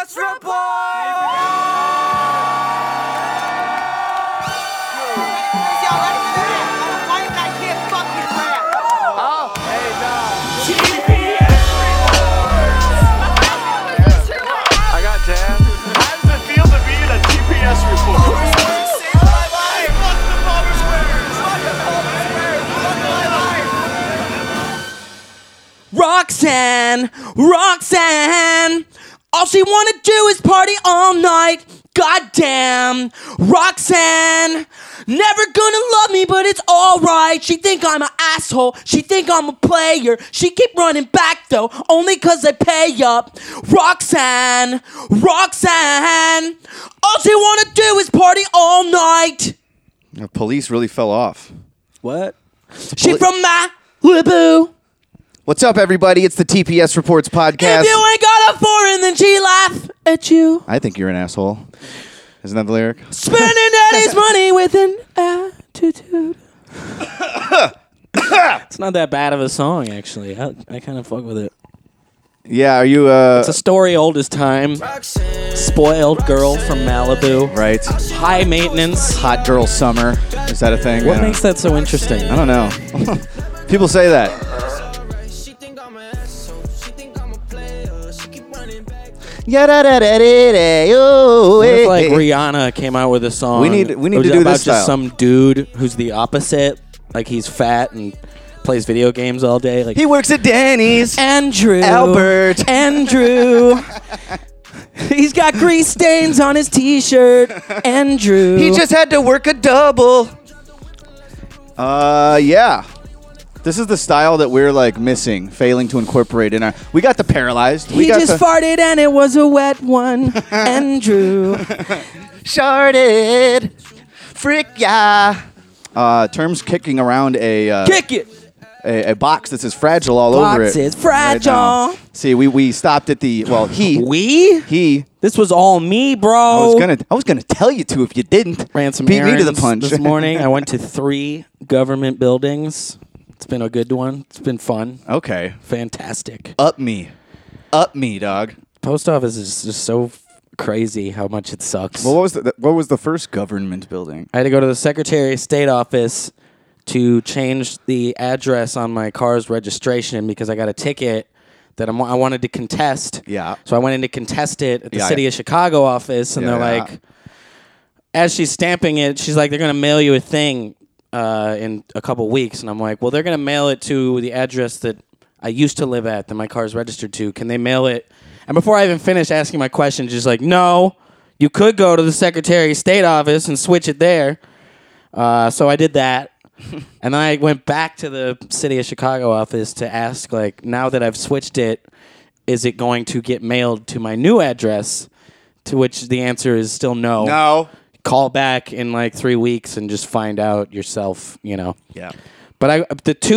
TPS Report! I got Jan. How does it feel to be in a TPS report? Roxanne, all she wanna do is party all night. Goddamn, Roxanne, never gonna love me, but it's alright. She think I'm an asshole, she think I'm a player. She keep running back though, only cause I pay up. Roxanne, all she wanna do is party all night. The police really fell off. What? She from Malibu. What's up, everybody? It's the TPS Reports podcast. If you ain't got a foreign, then she laugh at you. I think you're an asshole. Isn't that the lyric? Spending daddy's money with an attitude. It's not that bad of a song, actually. I kind of fuck with it. Yeah, are you... It's a story old as time. Spoiled girl from Malibu. Right. High maintenance. Hot girl summer. Is that a thing? What makes that so interesting? I don't know. People say that. What if like Rihanna came out with a song? We need to do about this style. Just some dude who's the opposite, like he's fat and plays video games all day. Like he works at Danny's. Albert. He's got grease stains on his t-shirt. Andrew. He just had to work a double. Yeah. This is the style that we're like missing, failing to incorporate in our. We got the paralyzed. He just farted and it was a wet one. Andrew. Sharded. Frick yeah. Terms kicking around a. Kick it. A box that says fragile all over it. Box is fragile. Right. See, we stopped at the he. This was all me, bro. I was gonna tell you to if you didn't. Ran some beat me to the errands punch this morning. I went to 3 government buildings. It's been a good one. It's been fun. Okay. Fantastic. Up me, dog. Post office is just so crazy how much it sucks. Well, what was the first government building? I had to go to the Secretary of State office to change the address on my car's registration because I got a ticket that I wanted to contest. Yeah. So I went in to contest it at the City of Chicago office, and they're like, as she's stamping it, she's like, they're going to mail you a thing in a couple weeks. And I'm like, well, they're going to mail it to the address that I used to live at, that my car's registered to. Can they mail it? And before I even finished asking my question, she's like, no, you could go to the Secretary of State office and switch it there. So I did that. And then I went back to the City of Chicago office to ask, like, now that I've switched it, is it going to get mailed to my new address? To which the answer is still no. No. Call back in like 3 weeks and just find out yourself, you know. Yeah. But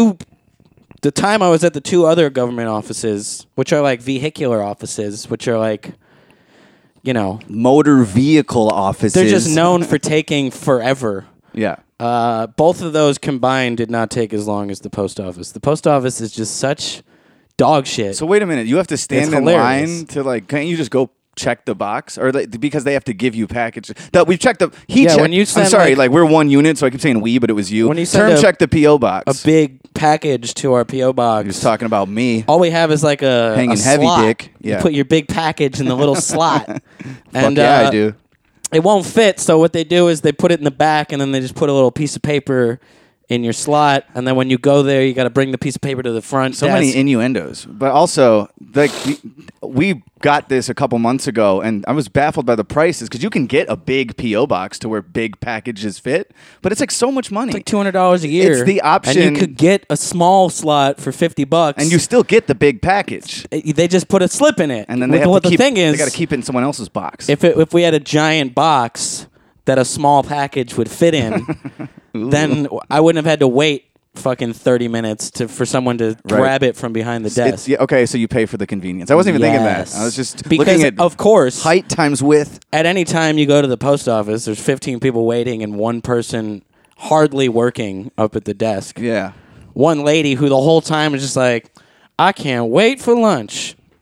the time I was at the 2 other government offices, which are like vehicular offices, which are like, you know, motor vehicle offices. They're just known for taking forever. Yeah. Both of those combined did not take as long as the post office. The post office is just such dog shit. So wait a minute, you have to stand in line to like, can't you just go check the box, or like, because they have to give you packages? No, we've checked the. When you send, I'm sorry, like we're one unit, so I keep saying we, but it was you. When you send check the PO box, a big package to our PO box. He was talking about me. All we have is like a hanging heavy slot. dick. Yeah, you put your big package in the little slot, and yeah, I do. It won't fit. So what they do is they put it in the back, and then they just put a little piece of paper in your slot, and then when you go there, you got to bring the piece of paper to the front So desk. many innuendos. But also, like, we got this a couple months ago, and I was baffled by the prices, because you can get a big P.O. box to where big packages fit, but it's like so much money. It's like $200 a year. It's the option. And you could get a small slot for $50. And you still get the big package. They just put a slip in it. And then they got to keep it in someone else's box. If we had a giant box that a small package would fit in, then I wouldn't have had to wait fucking 30 minutes for someone to grab it from behind the desk. Okay, so you pay for the convenience. I wasn't even thinking that. I was just looking at, of course, height times width. At any time you go to the post office, there's 15 people waiting and one person hardly working up at the desk. Yeah. One lady who the whole time is just like, I can't wait for lunch.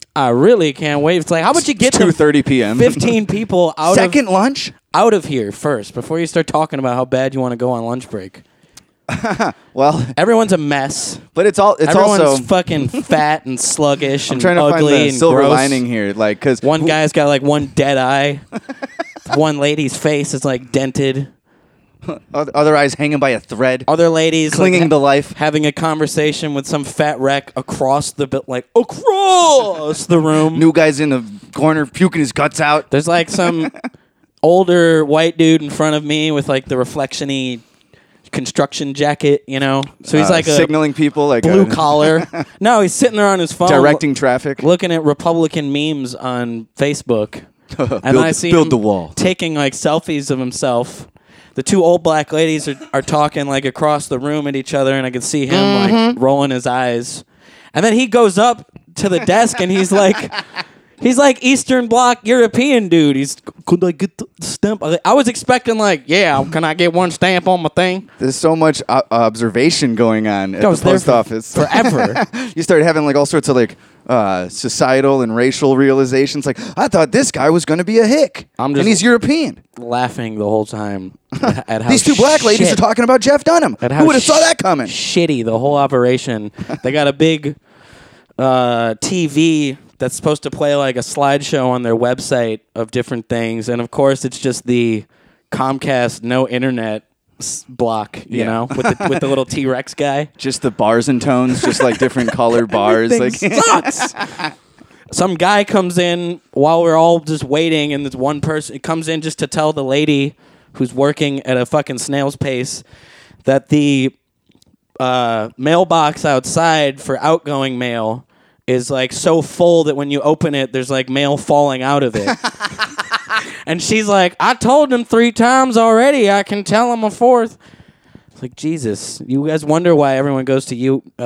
I really can't wait. It's like, how about you get 2:30 p.m. 15 people Second lunch? out of here first before you start talking about how bad you want to go on lunch break. Well, Everyone's a mess. but it's Everyone's also fucking fat and sluggish I'm and trying to find ugly the and silver gross. lining here, like because One guy's got like one dead eye. One lady's face is like dented. other eyes hanging by a thread, Other ladies clinging like, to life. having a conversation with some fat wreck across the across the room. New guy's in the corner puking his guts out. There's like some older white dude in front of me with like the reflection-y construction jacket, you know? So he's like a signaling people, like blue collar. No, he's sitting there on his phone. directing traffic. Looking at Republican memes on Facebook. And then I see build him the wall. taking like selfies of himself. The two old black ladies are talking like across the room at each other, and I can see him like rolling his eyes. And then he goes up to the desk and he's like Eastern Bloc European dude. Could I get the stamp? I was expecting like, yeah, can I get one stamp on my thing? There's so much observation going on at I the was there post office forever. You start having like all sorts of like societal and racial realizations. Like, I thought this guy was going to be a hick, I'm and just he's European. Laughing the whole time at how These two black ladies are talking about Jeff Dunham. Who would have saw that coming? Shitty the whole operation. They got a big TV that's supposed to play like a slideshow on their website of different things, and of course it's just the Comcast no internet block, you know, with the little T-Rex guy. Just the bars and tones, just like different color bars. Like Sucks. Some guy comes in while we're all just waiting, and this one person comes in just to tell the lady who's working at a fucking snail's pace that the mailbox outside for outgoing mail is like so full that when you open it, there's like mail falling out of it. And she's like, I told him 3 times already. I can tell him a 4th. It's like, Jesus. You guys wonder why everyone goes to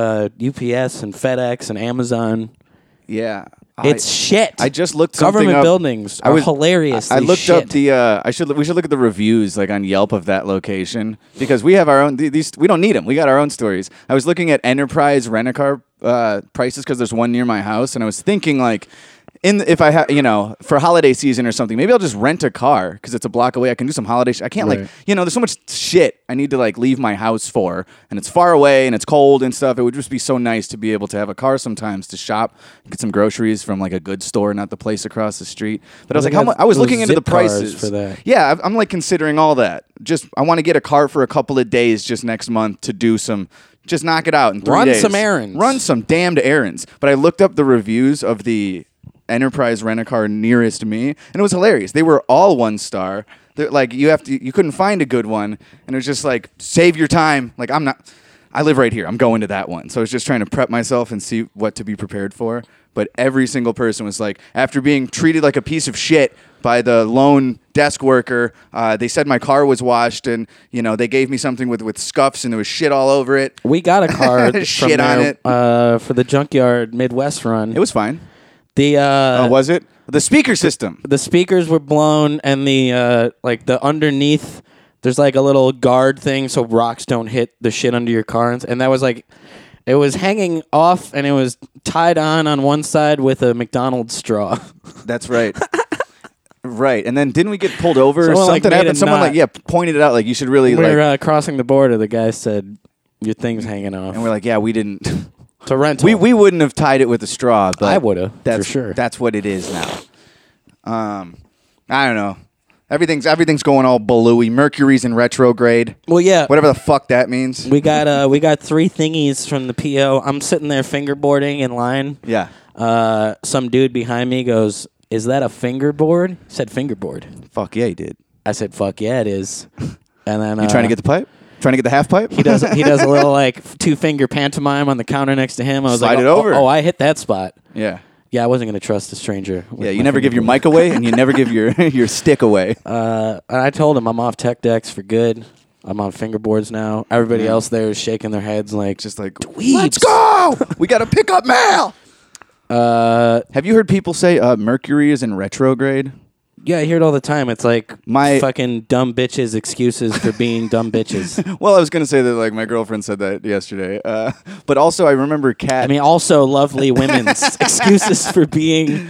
UPS and FedEx and Amazon. yeah. It's shit. I just looked something Government up. buildings are hilarious. I looked up the. We should look at the reviews like on Yelp of that location because we have our own. These we don't need them. We got our own stories. I was looking at Enterprise rent-a-car prices because there's one near my house, and I was thinking like, if I have for holiday season or something, maybe I'll just rent a car because it's a block away. I can do some holiday. I can't Right. there's so much shit I need to like leave my house for, and it's far away and it's cold and stuff. It would just be so nice to be able to have a car sometimes to shop, get some groceries from like a good store, not the place across the street. But I was like, how much? I was looking into the prices for that. Yeah, I'm like considering all that. Just I want to get a car for a couple of days just next month to do some. Just knock it out in 3 days. Run some errands. Run some damned errands. But I looked up the reviews of the Enterprise rent-a-car nearest me, and it was hilarious. They were all 1 star. They're like you couldn't find a good one, and it was just like save your time. Like I live right here. I'm going to that one. So I was just trying to prep myself and see what to be prepared for. But every single person was like, after being treated like a piece of shit by the lone desk worker, they said my car was washed, and they gave me something with scuffs, and there was shit all over it. We got a car from Shit on there, it. for the Junkyard Midwest run. It was fine. The Was it? The speaker system. The speakers were blown, and the underneath, there's like a little guard thing so rocks don't hit the shit under your car, and that was like, it was hanging off, and it was tied on one side with a McDonald's straw. That's right. Right, and then didn't we get pulled over or Someone, like, something made happened? a Someone knot. pointed it out like you should really We like, were crossing the border. The guy said, "Your thing's hanging off." and we're like, yeah, we didn't. It's a rental. we wouldn't have tied it with a straw, but I would have, for That's sure. That's what it is now. I don't know. Everything's going all balooey. Mercury's in retrograde. Well, yeah. Whatever the fuck that means. We got 3 thingies from the PO. I'm sitting there fingerboarding in line. Yeah. Some dude behind me goes, "Is that a fingerboard?" He said fingerboard. Fuck yeah, he did. I said, "Fuck yeah, it is." And then You trying to get the pipe? Trying to get the half pipe? he does a little like 2-finger pantomime on the counter next to him. I was Slide like, it over. Oh, I hit that spot. Yeah. Yeah, I wasn't gonna trust a stranger. with Yeah, you my never give your fingerboard. mic away, and you never give your stick away. And I told him I'm off tech decks for good. I'm on fingerboards now. Everybody else there is shaking their heads like, Just like, Dweebs. let's go! We got to pick up mail! Have you heard people say Mercury is in retrograde? Yeah, I hear it all the time. It's like My- fucking dumb bitches excuses for being dumb bitches. Well, I was gonna say that like my girlfriend said that yesterday, but also I remember Kat. I mean, also lovely women's excuses for being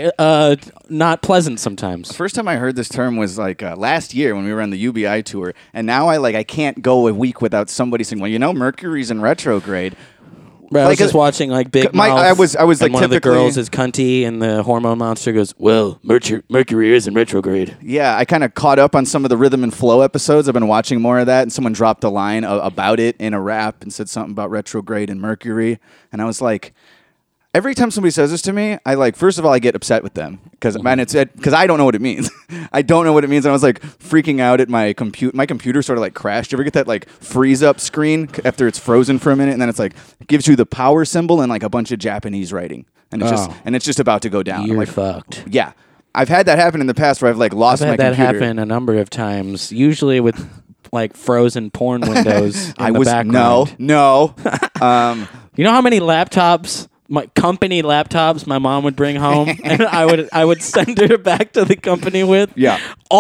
not pleasant sometimes. First time I heard this term was like last year when we were on the UBI tour, and now I can't go a week without somebody saying, "Well, you know, Mercury's in retrograde." Right, I was just watching like Big Mouth. I was and like one of the typically- girls is cunty, and the hormone monster goes, "Well, Mercury is in retrograde." Yeah, I kind of caught up on some of the Rhythm and Flow episodes. I've been watching more of that, and someone dropped a line about it in a rap and said something about retrograde and Mercury, and I was like, every time somebody says this to me, I like first of all I get upset with them because I don't know what it means. I don't know what it means, and I was like freaking out at my computer. My computer sort of like crashed. You ever get that like freeze up screen after it's frozen for a minute, and then it's like gives you the power symbol and like a bunch of Japanese writing, and it's just about to go down. You're I'm like, fucked. yeah. I've had that happen in the past where I've like lost I've my had that computer. happen a number of times, usually with like frozen porn windows in the background. No. You know how many laptops, my company laptops, my mom would bring home, and I would send her back to the company with? Yeah.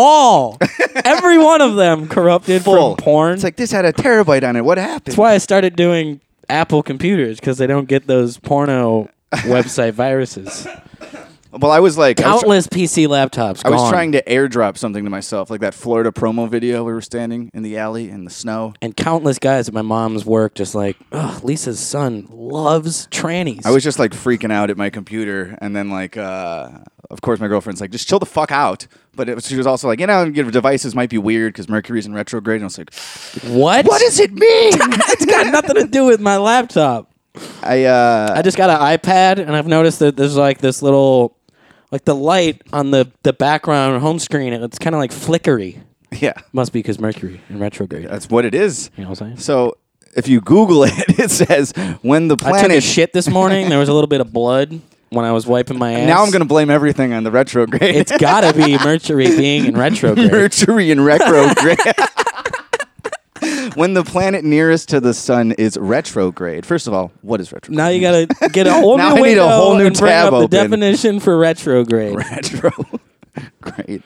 Every one of them corrupted Full. from porn. It's like this had a terabyte on it. What happened? That's why I started doing Apple computers, because they don't get those porno website viruses. Well, I was like, Countless PC laptops. I was gone. trying to airdrop something to myself, like that Florida promo video. We were standing in the alley in the snow. And countless guys at my mom's work just like, ugh, Lisa's son loves trannies. I was just like freaking out at my computer, and then like, of course, my girlfriend's like, just chill the fuck out. But she was also like, you know, your devices might be weird because Mercury's in retrograde. And I was like, what? what does it mean? It's got nothing to do with my laptop. I just got an iPad, and I've noticed that there's like this little, like the light on the background home screen, and it's kind of like flickery. Yeah, Must be because Mercury in retrograde. that's what it is. You know what I'm saying? So if you Google it, it says when the I planet. took a shit this morning. There was a little bit of blood when I was wiping my ass. Now I'm going to blame everything on the retrograde. It's gotta be Mercury being in retrograde. Mercury in retrograde. When the planet nearest to the sun is retrograde. First of all, what is retrograde? Now you gotta get a whole Now new I need a window whole new and bring tab up the open. definition for retrograde. Retrograde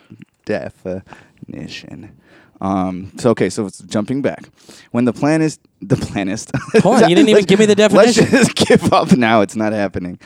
definition. So it's jumping back. When the planet. Hold on, you didn't even give me the definition. Let's just give up now. It's not happening.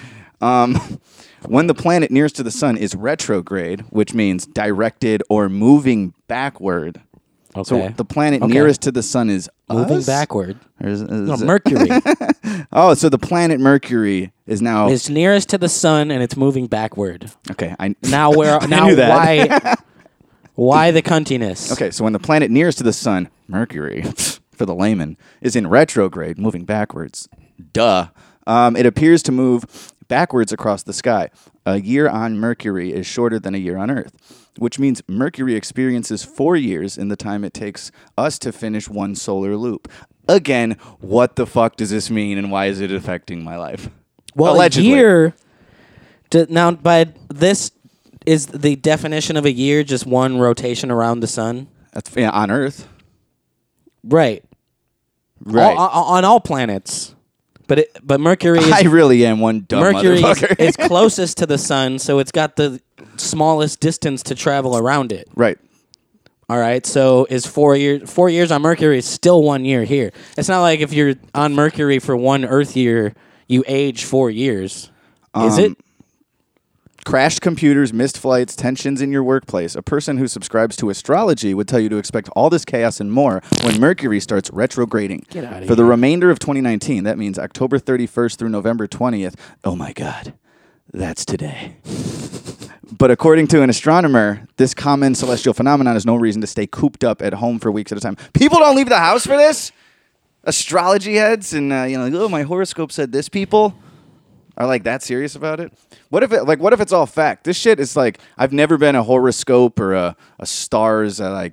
When the planet nearest to the sun is retrograde, which means directed or moving backward. Okay. So the planet Okay. nearest to the sun is Moving us? backward. Or is No, it- Mercury. Oh, so the planet Mercury is now It's nearest to the sun and it's moving backward. okay. Now where? Now knew that. why the cuntiness? Okay, so when the planet nearest to the sun, Mercury, for the layman, is in retrograde, moving backwards. Duh. It appears to move backwards across the sky. A year on Mercury is shorter than a year on Earth, which means Mercury experiences 4 years in the time it takes us to finish one solar loop. Again, what the fuck does this mean, and why is it affecting my life? Well, Allegedly. a year. Now, by this is the definition of a year just one rotation around the sun, That's on Earth. right? Right. On all planets, but Mercury is I really am one dumb Mercury motherfucker. is closest to the sun, so it's got the smallest distance to travel around it. Right. All right, so is 4 years? 4 years on Mercury is still 1 year here. It's not like if you're on Mercury for one Earth year, you age 4 years. Is it? Crashed computers, missed flights, tensions in your workplace. A person who subscribes to astrology would tell you to expect all this chaos and more when Mercury starts retrograding. Get outta For the here. remainder of 2019, that means October 31st through November 20th. Oh my God, that's today. But according to an astronomer, this common celestial phenomenon is no reason to stay cooped up at home for weeks at a time. People don't leave the house for this? Astrology heads and, like, oh, my horoscope said this, people are like that serious about it? What if it's all fact? This shit is like, I've never been a horoscope or a stars a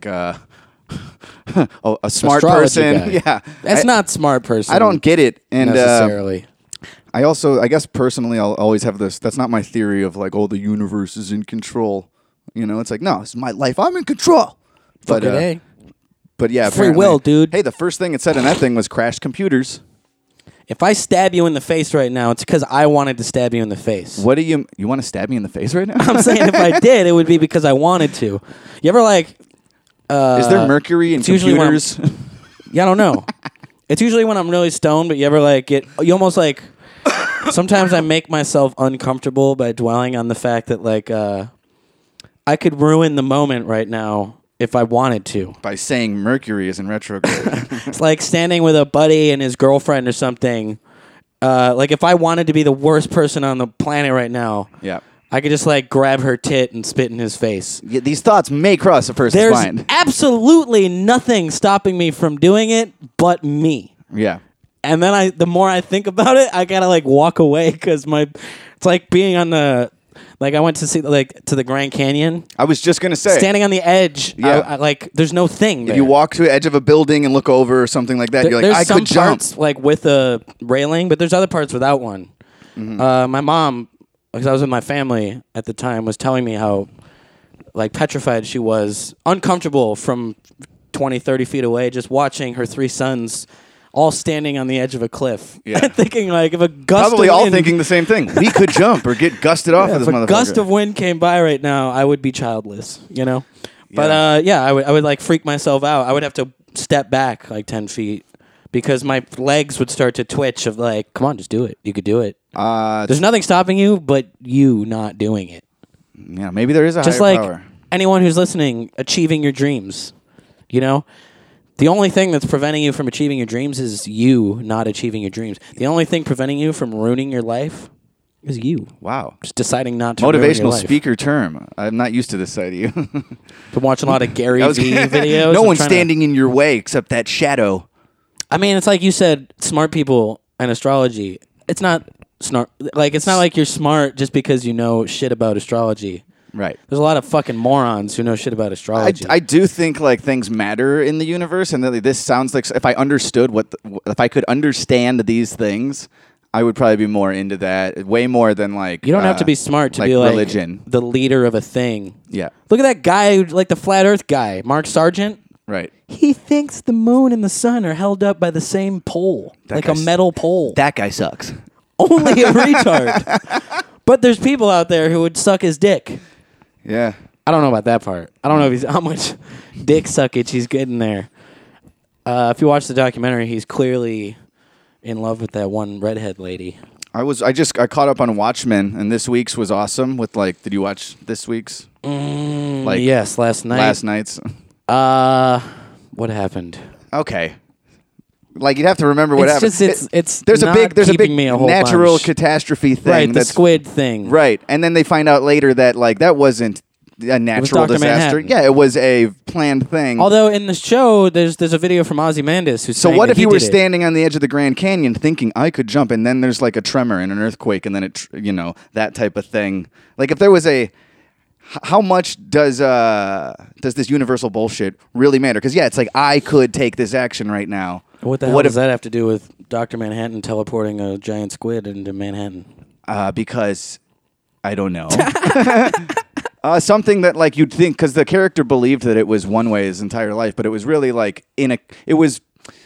smart Astrology person. guy. Yeah, That's not smart person. I don't get it, and necessarily. I guess personally, I'll always have this. That's not my theory of like, oh, the universe is in control. You know, it's like, no, it's my life. I'm in control. But Fucking A. but yeah, Free apparently- will, dude. Hey, the first thing it said in that thing was crashed computers. If I stab you in the face right now, it's because I wanted to stab you in the face. What do you want to stab me in the face right now? I'm saying if I did, it would be because I wanted to. You ever like? Is there mercury in computers? Yeah, I don't know. It's usually when I'm really stoned, but you ever like you almost like. Sometimes I make myself uncomfortable by dwelling on the fact that like I could ruin the moment right now if I wanted to. By saying Mercury is in retrograde. It's like standing with a buddy and his girlfriend or something. Like if I wanted to be the worst person on the planet right now, yeah, I could just like grab her tit and spit in his face. Yeah, these thoughts may cross a person's mind. There's absolutely nothing stopping me from doing it but me. Yeah. And then the more I think about it, I gotta like walk away because it's like being on the, like I went to see like to the Grand Canyon. I was just gonna say, standing on the edge. Yeah. I like there's no thing there. If you walk to the edge of a building and look over or something like that, you're like, I could jump. There's some parts like with a railing, but there's other parts without one. Mm-hmm. My mom, because I was with my family at the time, was telling me how like petrified she was, uncomfortable from 20, 30 feet away, just watching her 3 sons all standing on the edge of a cliff. Yeah. Thinking like if a gust probably of all wind, thinking the same thing. We could jump or get gusted off of this if motherfucker. a gust of wind came by right now, I would be childless, you know? But I would like freak myself out. I would have to step back like 10 feet because my legs would start to twitch of like, come on, just do it. You could do it. There's nothing stopping you but you not doing it. Yeah, maybe there is a just higher like power. Anyone who's listening, achieving your dreams, you know? The only thing that's preventing you from achieving your dreams is you not achieving your dreams. The only thing preventing you from ruining your life is you. Wow. Just deciding not to ruin your Motivational life. speaker term. I'm not used to this side of you. Been watching a lot of Gary Vee videos. No one's standing in your way except that shadow. I mean, it's like you said, smart people and astrology. It's not smart. Like, it's not like you're smart just because you know shit about astrology. Right. There's a lot of fucking morons who know shit about astrology. I do think like things matter in the universe, and that this sounds like if I understood if I could understand these things, I would probably be more into that. Way more than like you don't have to be smart to like be like religion. The leader of a thing. Yeah. Look at that guy, like the flat Earth guy, Mark Sargent. Right. He thinks the moon and the sun are held up by the same pole, like a metal pole. That guy sucks. Only a retard. But there's people out there who would suck his dick. Yeah. I don't know about that part. I don't know how much dick suckage he's getting there. If you watch the documentary, he's clearly in love with that one redhead lady. I caught up on Watchmen, and this week's was awesome. With like, did you watch this week's? Yes, last night. Last night's. What happened? Okay. Like you'd have to remember what happened. There's a big natural bunch. catastrophe thing. Right, the squid thing. Right, and then they find out later that like that wasn't a natural disaster. Manhattan. Yeah, it was a planned thing. Although in the show, there's a video from Ozymandias who's so saying what that if he you were did it. standing on the edge of the Grand Canyon thinking I could jump, and then there's like a tremor and an earthquake, and then that type of thing. Like if there was how much does this universal bullshit really matter? Because it's like I could take this action right now. What the hell does that have to do with Dr. Manhattan teleporting a giant squid into Manhattan? Because I don't know. Something that like you'd think, because the character believed that it was one way his entire life, but it was really like it was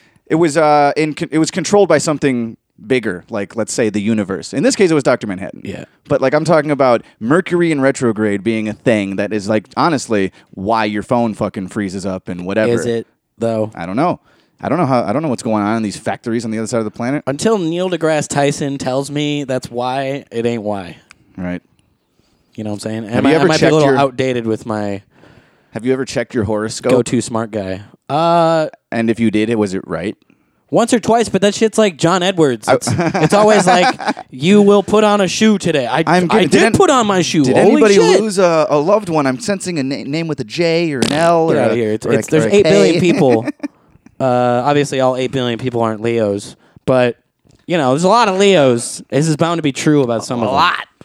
controlled by something bigger, like let's say the universe. In this case, it was Dr. Manhattan. Yeah. But like I'm talking about Mercury in retrograde being a thing that is like honestly why your phone fucking freezes up and whatever. Is it though? I don't know. I don't know what's going on in these factories on the other side of the planet. Until Neil deGrasse Tyson tells me that's why, it ain't why. Right. You know what I'm saying? Have you ever I might be a checked little outdated with my Have you ever checked your horoscope? go-to smart guy. And if you did, was it right? Once or twice, but that shit's like John Edwards. It's always like, you will put on a shoe today. I did put on my shoe. Did Holy anybody shit. lose a loved one? I'm sensing a name with a J or an L. Get or out a, of here. or a- There's or a 8 K. billion people. Obviously, all 8 billion people aren't Leos. But, there's a lot of Leos. This is bound to be true about some of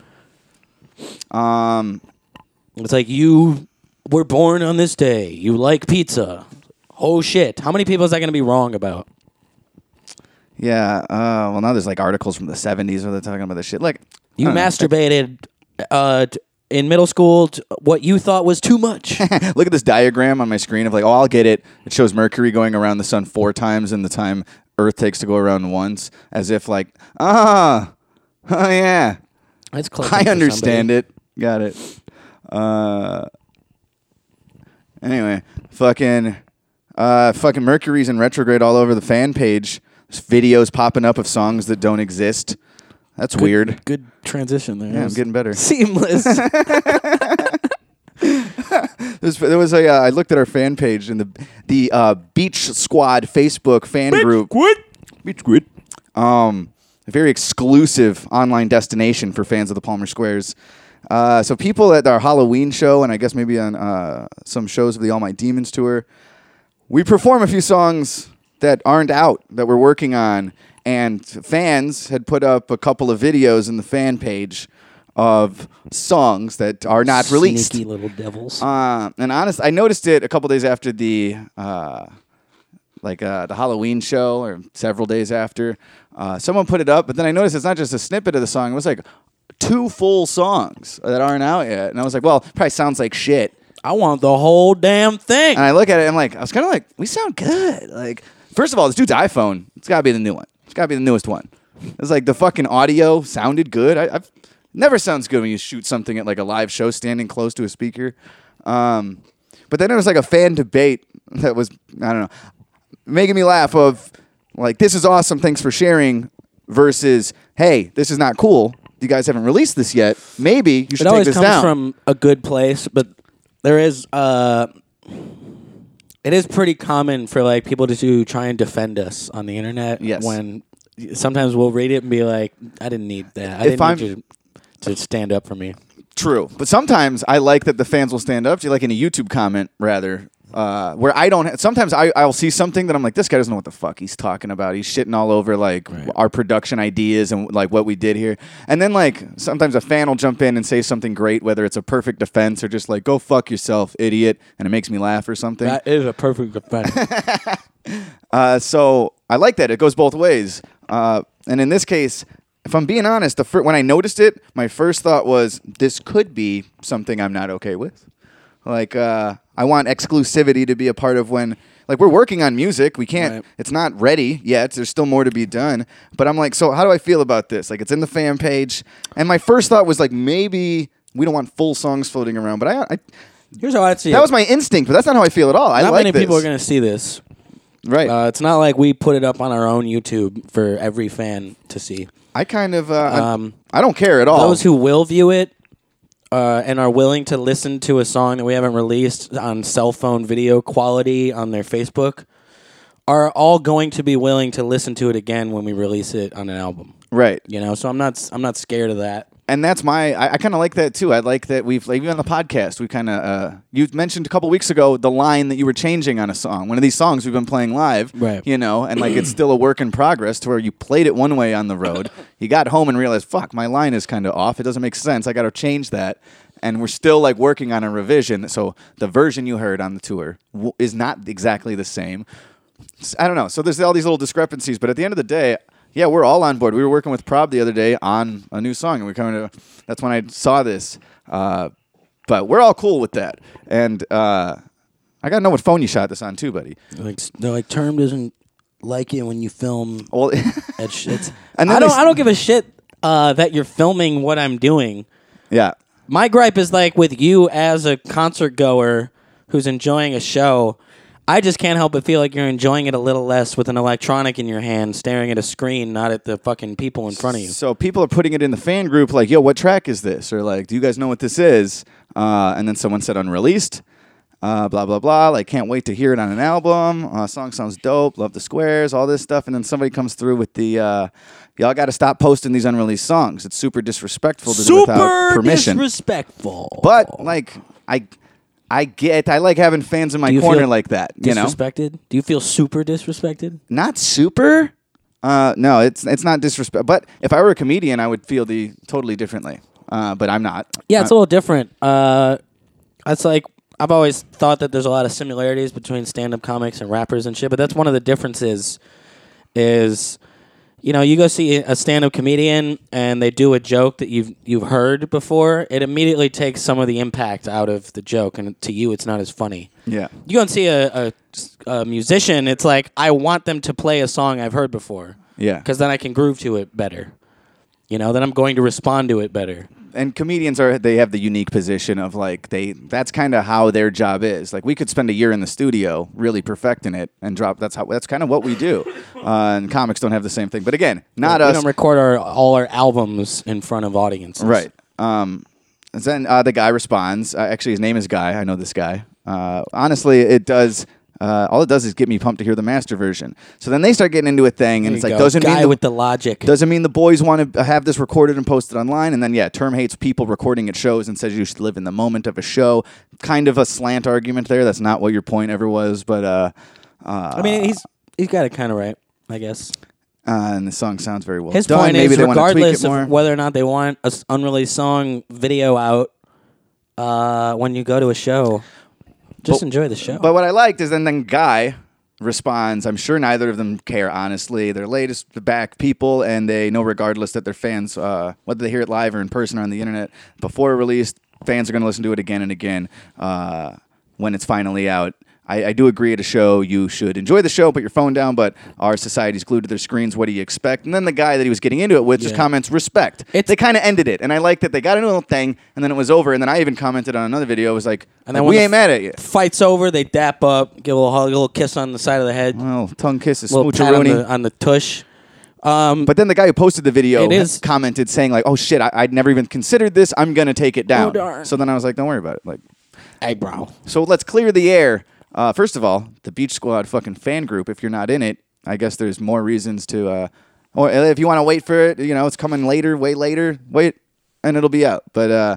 them. It's like, you were born on this day. You like pizza. Oh, shit. How many people is that going to be wrong about? Yeah. Well, now there's like articles from the 70s where they're talking about this shit. Like You masturbated in middle school to what you thought was too much. Look at this diagram on my screen of like, I'll get it. It shows Mercury going around the sun 4 times in the time Earth takes to go around once, as if like, oh yeah, That's close. I understand it. Got it. Anyway, fucking Mercury's in retrograde all over the fan page. There's videos popping up of songs that don't exist. That's weird. Good transition there. Yeah, I'm getting better. Seamless. There was a. I looked at our fan page and the Beach Squad Facebook fan group. Beach Squad. A very exclusive online destination for fans of the Palmer Squares. So people at our Halloween show, and I guess maybe on some shows of the All My Demons tour, we perform a few songs that aren't out, that we're working on, and fans had put up a couple of videos in the fan page of songs that are not released. Sneaky little devils. And honest, I noticed it a couple days after the Halloween show, or several days after. Someone put it up, but then I noticed it's not just a snippet of the song. It was like 2 full songs that aren't out yet. And I was like, well, probably sounds like shit. I want the whole damn thing. And I look at it and I'm like, I was kind of like, we sound good. Like, first of all, this dude's iPhone, it's got to be the new one. It's got to be the newest one. It's like the fucking audio sounded good. I've never sounds good when you shoot something at like a live show standing close to a speaker. But then there was like a fan debate that was, I don't know, making me laugh of like, this is awesome, thanks for sharing, versus, hey, this is not cool. You guys haven't released this yet. Maybe you should take this down. It always comes from a good place, but there is it is pretty common for like people to try and defend us on the internet. Yes. When sometimes we'll read it and be like, I didn't need that. I didn't need you to stand up for me. True. But sometimes I like that the fans will stand up to you, like in a YouTube comment, rather, where I don't... Sometimes I'll see something that I'm like, this guy doesn't know what the fuck he's talking about. He's shitting all over, like, our production ideas and, like, what we did here. And then, like, sometimes a fan will jump in and say something great, whether it's a perfect defense or just like, go fuck yourself, idiot, and it makes me laugh or something. That is a perfect defense. So I like that. It goes both ways. And in this case... If I'm being honest, when I noticed it, my first thought was, this could be something I'm not okay with. Like, I want exclusivity to be a part of when... Like, we're working on music. We can't... Right. It's not ready yet. There's still more to be done. But I'm like, so how do I feel about this? Like, it's in the fan page. And my first thought was, like, maybe we don't want full songs floating around. But I here's how I see it. That was my instinct, but that's not how I feel at all. Not many people are going to see this. Right. It's not like we put it up on our own YouTube for every fan to see. I kind of, I don't care at all. Those who will view it and are willing to listen to a song that we haven't released on cell phone video quality on their Facebook are all going to be willing to listen to it again when we release it on an album. Right. You know, so I'm not scared of that. And that's I kind of like that too. I like that we've, like, even on the podcast, we kind of, you mentioned a couple weeks ago the line that you were changing on a song. One of these songs we've been playing live, right? You know, and like it's still a work in progress to where you played it one way on the road. You got home and realized, fuck, my line is kind of off. It doesn't make sense. I got to change that. And we're still like working on a revision. So the version you heard on the tour is not exactly the same. I don't know. So there's all these little discrepancies. But at the end of the day, yeah, we're all on board. We were working with Prob the other day on a new song, and that's when I saw this. But we're all cool with that. And I got to know what phone you shot this on too, buddy. They're like, Term doesn't like it when you film at shit. And I don't give a shit that you're filming what I'm doing. Yeah. My gripe is like with you as a concert goer who's enjoying a show. I just can't help but feel like you're enjoying it a little less with an electronic in your hand, staring at a screen, not at the fucking people in front of you. So people are putting it in the fan group like, yo, what track is this? Or like, do you guys know what this is? And then someone said unreleased, blah, blah, blah. Like, can't wait to hear it on an album. Song sounds dope. Love the squares, all this stuff. And then somebody comes through with the, y'all got to stop posting these unreleased songs. It's super disrespectful to do without permission. Disrespectful. But, like, I like having fans in my corner like that. Disrespected? Do you feel super disrespected? Not super. No, it's not disrespect. But if I were a comedian, I would feel totally differently. But I'm not. Yeah, it's a little different. It's like I've always thought that there's a lot of similarities between stand-up comics and rappers and shit. But that's one of the differences. Is you go see a stand-up comedian and they do a joke that you've heard before, it immediately takes some of the impact out of the joke, and to you, it's not as funny. Yeah. You go and see a musician, it's like, I want them to play a song I've heard before. Yeah. Because then I can groove to it better. Then I'm going to respond to it better. And comedians they have the unique position of like that's kind of how their job is. Like we could spend a year in the studio really perfecting it and drop. That's kind of what we do. And comics don't have the same thing. But again, not us. We don't record all our albums in front of audiences. Right. Then the guy responds. Actually, his name is Guy. I know this guy. Honestly, it does. All it does is get me pumped to hear the master version. So then they start getting into a thing, and it's like doesn't mean with the logic. Doesn't mean the boys want to have this recorded and posted online. And then Term hates people recording at shows and says you should live in the moment of a show. Kind of a slant argument there. That's not what your point ever was, but I mean he's got it kind of right, I guess. And the song sounds very well His done. point Maybe is, they want to tweak regardless it more. of whether or not they want an unreleased song video out, when you go to a show, just enjoy the show. But what I liked is then Guy responds, I'm sure neither of them care, honestly. They're latest back people, and they know regardless that their fans, whether they hear it live or in person or on the internet, before release, fans are going to listen to it again and again when it's finally out. I do agree at a show you should enjoy the show, put your phone down, but our society's glued to their screens. What do you expect? And then the guy that he was getting into it with just comments, respect. They kind of ended it, and I liked that they got into a little thing, and then it was over, and then I even commented on another video. It was like, and then we ain't mad at you. Fight's over, they dap up, give a little kiss on the side of the head. Well, tongue kisses, little pat on the tush. But then the guy who posted the video commented saying like, oh shit, I'd never even considered this. I'm going to take it down. Oh, darn. So then I was like, don't worry about it. Like, hey, bro. So let's clear the air. First of all, the Beach Squad fucking fan group, if you're not in it, I guess there's more reasons to, or if you want to wait for it, it's coming later, wait, and it'll be out. But,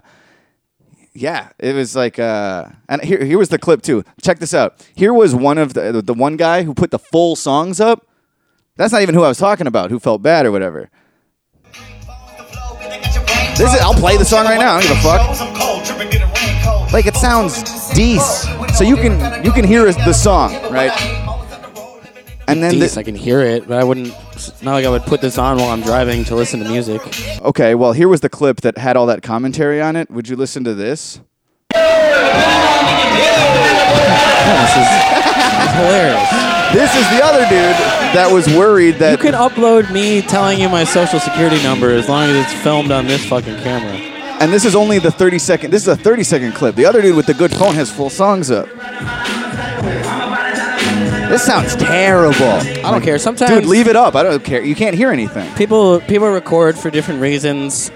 yeah, it was like, and here was the clip too. Check this out. Here was one of the one guy who put the full songs up. That's not even who I was talking about, who felt bad or whatever. I'll play the song right now. I don't give a fuck. Like, it sounds decent. So you can hear the song, right? And then I can hear it, but I wouldn't. Not like I would put this on while I'm driving to listen to music. Okay, well, here was the clip that had all that commentary on it. Would you listen to this? Oh, this is hilarious. This is the other dude that was worried that... You can upload me telling you my social security number as long as it's filmed on this fucking camera. And this is only the 30-second... This is a 30-second clip. The other dude with the good phone has full songs up. This sounds terrible. I don't care. Sometimes... Dude, leave it up. I don't care. You can't hear anything. People record for different reasons.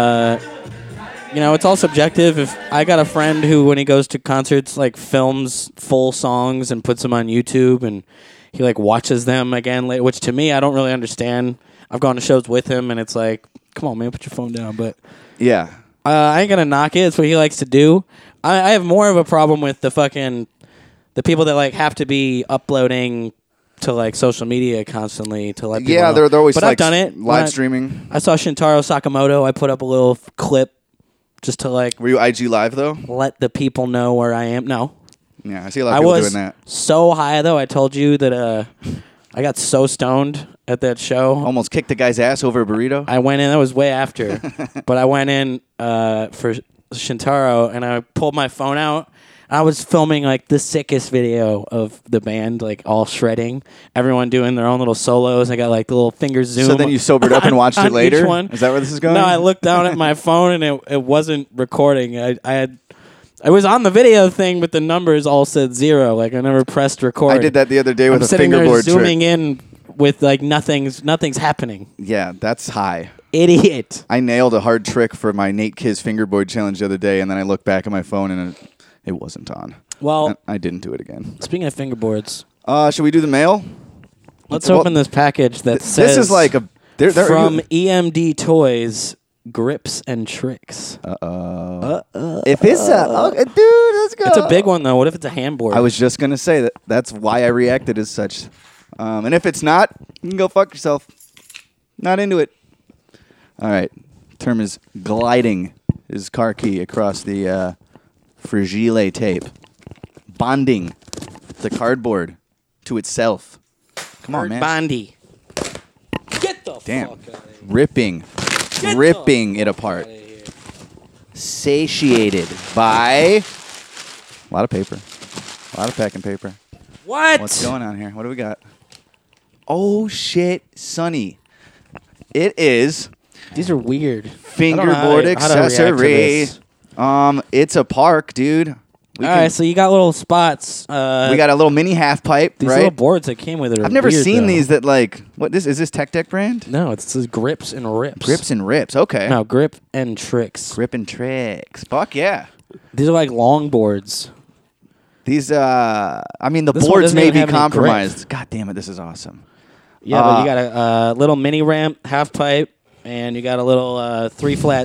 It's all subjective. If I got a friend who, when he goes to concerts, like films full songs and puts them on YouTube, and he like watches them again later, which to me I don't really understand. I've gone to shows with him, and it's like, come on, man, put your phone down. But yeah, I ain't gonna knock it. It's what he likes to do. I have more of a problem with the people that like have to be uploading to like social media constantly to let people know. They're always but like I've done it live streaming. I saw Shintaro Sakamoto. I put up a little clip. Just to like... Were you IG Live, though? Let the people know where I am. No. Yeah, I see a lot of people doing that. I was so high, though. I told you that I got so stoned at that show. Almost kicked the guy's ass over a burrito? I went in. That was way after. But I went in for Shintaro, and I pulled my phone out. I was filming like the sickest video of the band, like all shredding, everyone doing their own little solos. I got like the little finger zoom. So then you sobered up and watched it later? Each one. Is that where this is going? No, I looked down at my phone and it wasn't recording. I was on the video thing, but the numbers all said 0. Like I never pressed record. I did that the other day with a fingerboard trick. Zooming in with like nothing's happening. Yeah, that's high. Idiot. I nailed a hard trick for my Nate Kiz fingerboard challenge the other day, and then I looked back at my phone and it wasn't on. Well, I didn't do it again. Speaking of fingerboards, should we do the mail? Let's open this package that says... This is like a... from EMD Toys, Grips and Tricks. If it's dude, let's go. It's a big one, though. What if it's a handboard? I was just going to say that. That's why I reacted as such. And if it's not, you can go fuck yourself. Not into it. All right. Term is gliding his car key across the... Fragile tape. Bonding the cardboard to itself. Come on, man. Bondy. Get the Damn. fuck outta here. Ripping it apart. Satiated by a lot of paper. A lot of packing paper. What? What's going on here? What do we got? Oh, shit, Sonny. It is These are weird. fingerboard accessory. It's a park, dude. All right, so you got little spots. We got a little mini half pipe, these right? little boards that came with it. I've never weird, seen though. these that like what this is this Tech Deck brand? No, it says grips and rips. Grips and rips. Okay. No, grip and tricks. Grip and tricks. Fuck yeah. These are like long boards. These I mean the This one boards doesn't may even be have any compromised. God damn it, this is awesome. Yeah, but you got a little mini ramp, half pipe, and you got a little three flat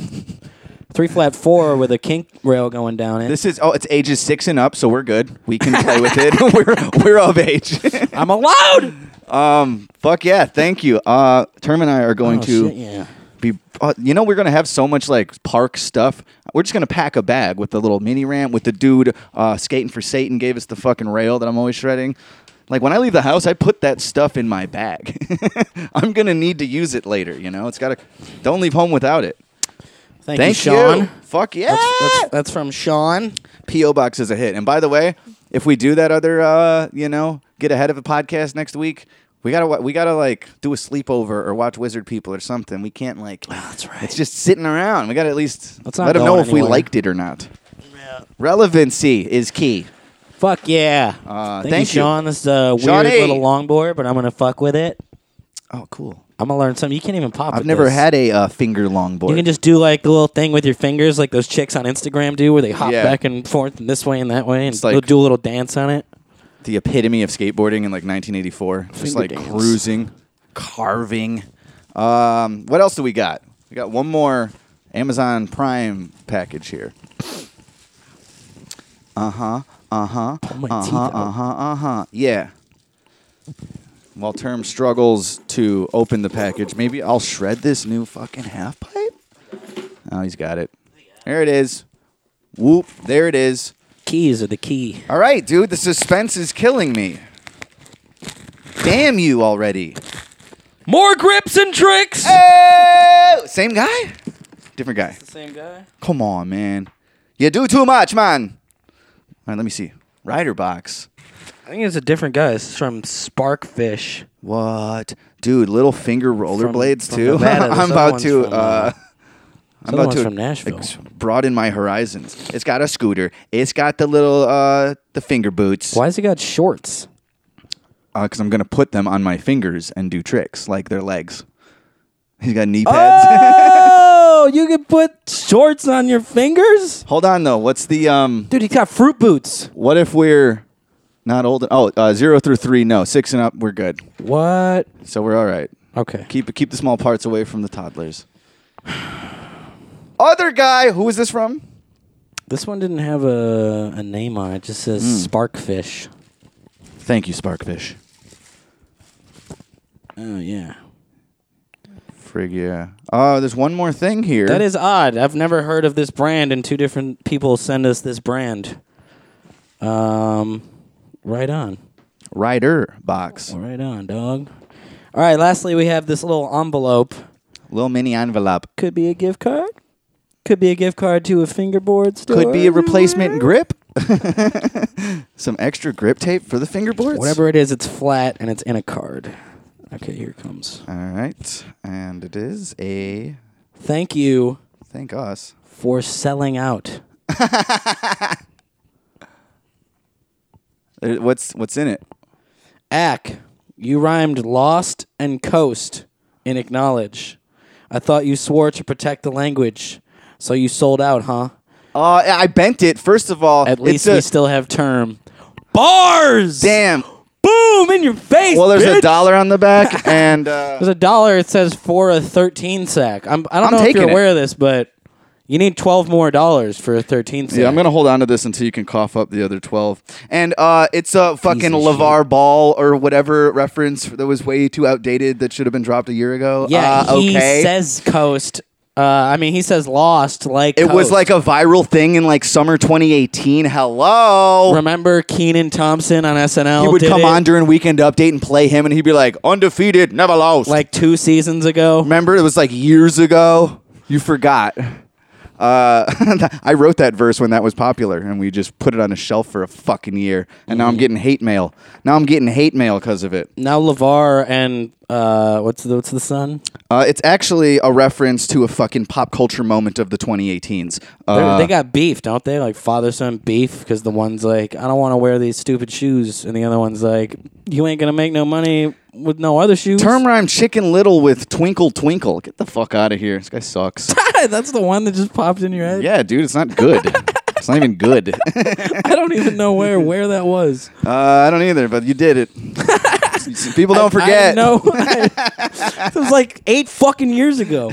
4 with a kink rail going down it. This is it's ages 6 and up, so we're good. We can play with it. we're of age. I'm allowed. Fuck yeah, thank you. Term and I are going to shit, yeah. be we're going to have so much like park stuff. We're just going to pack a bag with the little mini ramp with the dude skating for Satan gave us the fucking rail that I'm always shredding. Like when I leave the house, I put that stuff in my bag. I'm going to need to use it later, It's got to don't leave home without it. Thank you, Sean. Fuck yeah. That's from Sean. P.O. Box is a hit. And by the way, if we do that other, get ahead of a podcast next week, we gotta like do a sleepover or watch Wizard People or something. We can't like. Oh, that's right. It's just sitting around. We gotta at least Let's not let them go know if we anywhere. liked it or not. Yeah. Relevancy is key. Fuck yeah. Thank you, you. Sean. This is a weird Shawnee. little longboard, but I'm gonna fuck with it. Oh, cool. I'm gonna learn something. You can't even pop. I've with never this. had a finger longboard. You can just do like the little thing with your fingers, like those chicks on Instagram do, where they hop Yeah. back and forth and this way and that way, and It's like- they'll do a little dance on it. the epitome of skateboarding in like 1984. Just Finger like dance. cruising, carving. What else do we got? We got one more Amazon Prime package here. Pull my teeth out. Yeah. While Term struggles to open the package, maybe I'll shred this new fucking half pipe. Oh, he's got it. There it is. Whoop. There it is. Keys are the key. All right, dude. The suspense is killing me. Damn you already. More grips and tricks. Hey! Same guy? Different guy. The same guy. Come on, man. You do too much, man. All right, let me see. Rider box. I think it's a different guy. This is from Sparkfish. What? Dude, little finger rollerblades from too? Nevada. This I'm other about one's to from, I'm about to from Nashville. broaden my horizons. It's got a scooter. It's got the little the finger boots. Why has he got shorts? Because I'm gonna put them on my fingers and do tricks like their legs. He's got knee pads. Oh, you can put shorts on your fingers? Hold on though. What's the Dude, he's got fruit boots. What if we're not old? 0 through 3, no. 6 and up, we're good. What? So we're all right. Okay. Keep the small parts away from the toddlers. Other guy, who is this from? This one didn't have a name on it. It just says Sparkfish. Thank you, Sparkfish. Oh, yeah. Frig yeah. There's one more thing here. That is odd. I've never heard of this brand, and 2 different people send us this brand. Right on. Rider box. Right on, dog. All right, lastly, we have this little envelope. Little mini envelope. Could be a gift card. Could be a gift card to a fingerboard store. Could be a replacement grip. Some extra grip tape for the fingerboards. Whatever it is, it's flat, and it's in a card. Okay, here it comes. All right. And it is a... Thank you Thank us. for selling out. What's in it? Ack, you rhymed lost and coast in acknowledge. I thought you swore to protect the language, so you sold out, huh? I bent it. First of all, At least it's we still have term. Bars! damn. Boom! In your face, Well, there's bitch! $1 on the back, and There's $1. It says for a 13 sack. I don't know if taking you're it. aware of this, but you need $12 more for a 13 sack. yeah, I'm gonna hold on to this until you can cough up the other 12. And it's a fucking of LeVar Ball or whatever reference that was way too outdated that should have been dropped a year ago. Yeah, he okay. says coast I mean, he says Lost like It was Coast. like a viral thing in like summer 2018. Hello. Remember Kenan Thompson on SNL? He would did come it, on during Weekend Update and play him, and he'd be like, undefeated, never lost. like 2 seasons ago. Remember? It was like years ago. You forgot. I wrote that verse when that was popular, and we just put it on a shelf for a fucking year. And now I'm getting hate mail. Now I'm getting hate mail because of it. Now LeVar and what's the son? It's actually a reference to a fucking pop culture moment of the 2018s. They got beef, don't they? Like father-son beef, because the one's like, I don't want to wear these stupid shoes, and the other one's like, you ain't gonna make no money with no other shoes. Term rhyme Chicken Little with Twinkle Twinkle. Get the fuck out of here. This guy sucks. That's the one that just popped in your head. Yeah, dude, it's not good. It's not even good. I don't even know where that was. I don't either, but you did it. People don't forget. No, it was like 8 fucking years ago.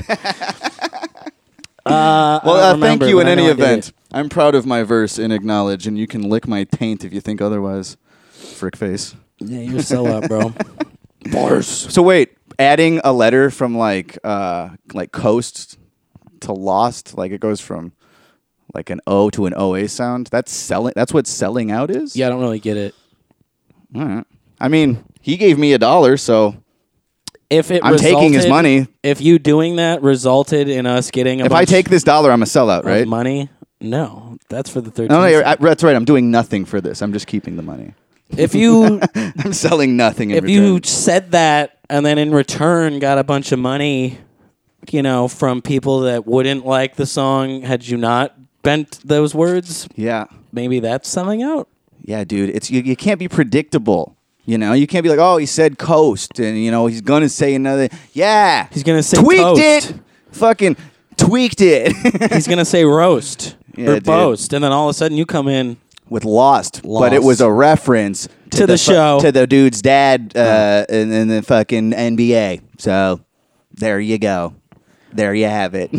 Well, thank you in any I did event. it. I'm proud of my verse in Acknowledge, and you can lick my taint if you think otherwise. Frick face. Yeah, you're a sellout, bro. Bars. So wait, adding a letter from like coast to lost, like it goes from like an O to an OA sound. That's selling. That's what selling out is. Yeah, I don't really get it. All right. I mean, he gave me $1, so If it I'm taking his money. If you doing that resulted in us getting a If I take this $1, I'm a sellout, of right? money, no, that's for the 13. No, that's right. I'm doing nothing for this. I'm just keeping the money. If you I'm selling nothing in if return. you said that and then in return got a bunch of money, from people that wouldn't like the song had you not bent those words, Yeah. maybe that's selling out. Yeah, dude. It's you can't be predictable. You can't be like, oh, he said coast, and he's gonna say another. Yeah, He's gonna say tweaked toast. it. Fucking tweaked it. He's gonna say roast Yeah, or dude. boast, and then all of a sudden you come in. With Lost, but it was a reference To the show. to the dude's dad in the fucking NBA. So there you go. There you have it.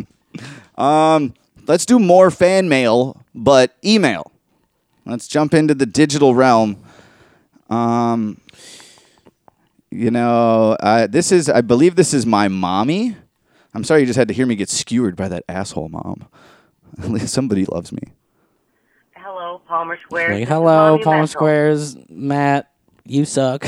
Let's do more fan mail, but email. Let's jump into the digital realm. I believe this is my mommy. I'm sorry you just had to hear me get skewered by that asshole mom. At least somebody loves me. Hello, Palmer Squares. Like, hello, Mommy Palm Bethel. Squares, Matt. You suck.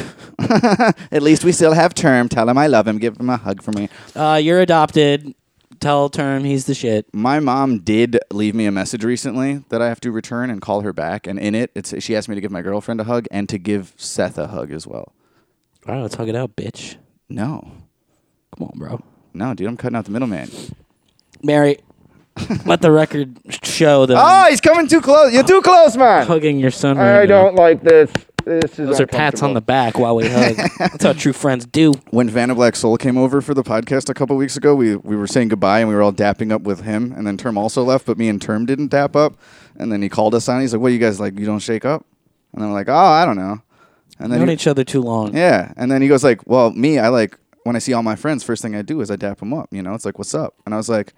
At least we still have Term. Tell him I love him. Give him a hug for me. You're adopted. Tell Term he's the shit. My mom did leave me a message recently that I have to return and call her back. And in it, she asked me to give my girlfriend a hug and to give Seth a hug as well. All right, let's hug it out, bitch. No. Come on, bro. No, dude, I'm cutting out the middleman. Mary, let the record show that Oh, I'm he's coming too close. You're too close, man. hugging your son right now. like this. This is Those are pats on the back while we hug. That's how true friends do. When Vanna Black Soul came over for the podcast a couple weeks ago, we were saying goodbye and we were all dapping up with him. And then Term also left, but me and Term didn't dap up. And then he called us on. He's like, what, you guys like, you don't shake up? And then we're like, oh, I don't know. And then Known each other too long. yeah. And then he goes like, well, me, I like, when I see all my friends, first thing I do is I dap them up. It's like, what's up? And I was like,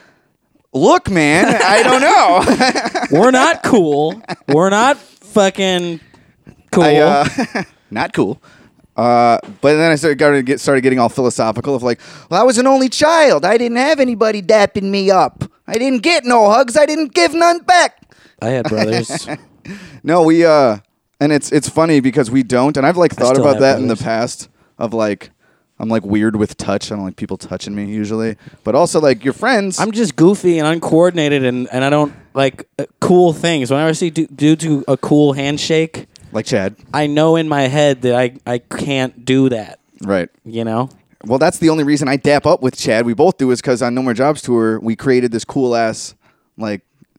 look, man, I don't know. We're not cool. We're not fucking cool. Not cool. But then I started getting all philosophical of like, well, I was an only child. I didn't have anybody dapping me up. I didn't get no hugs. I didn't give none back. I had brothers. No, we and it's funny because we don't. And I've like thought still about have that in the brothers. past of like, I'm like weird with touch. I don't like people touching me usually. But also like your friends. I'm just goofy and uncoordinated, and I don't like cool things. Whenever I see dudes do a cool handshake, like Chad. I know in my head that I can't do that. Right. Well, that's the only reason I dap up with Chad. We both do is because on No More Jobs Tour, we created this cool ass like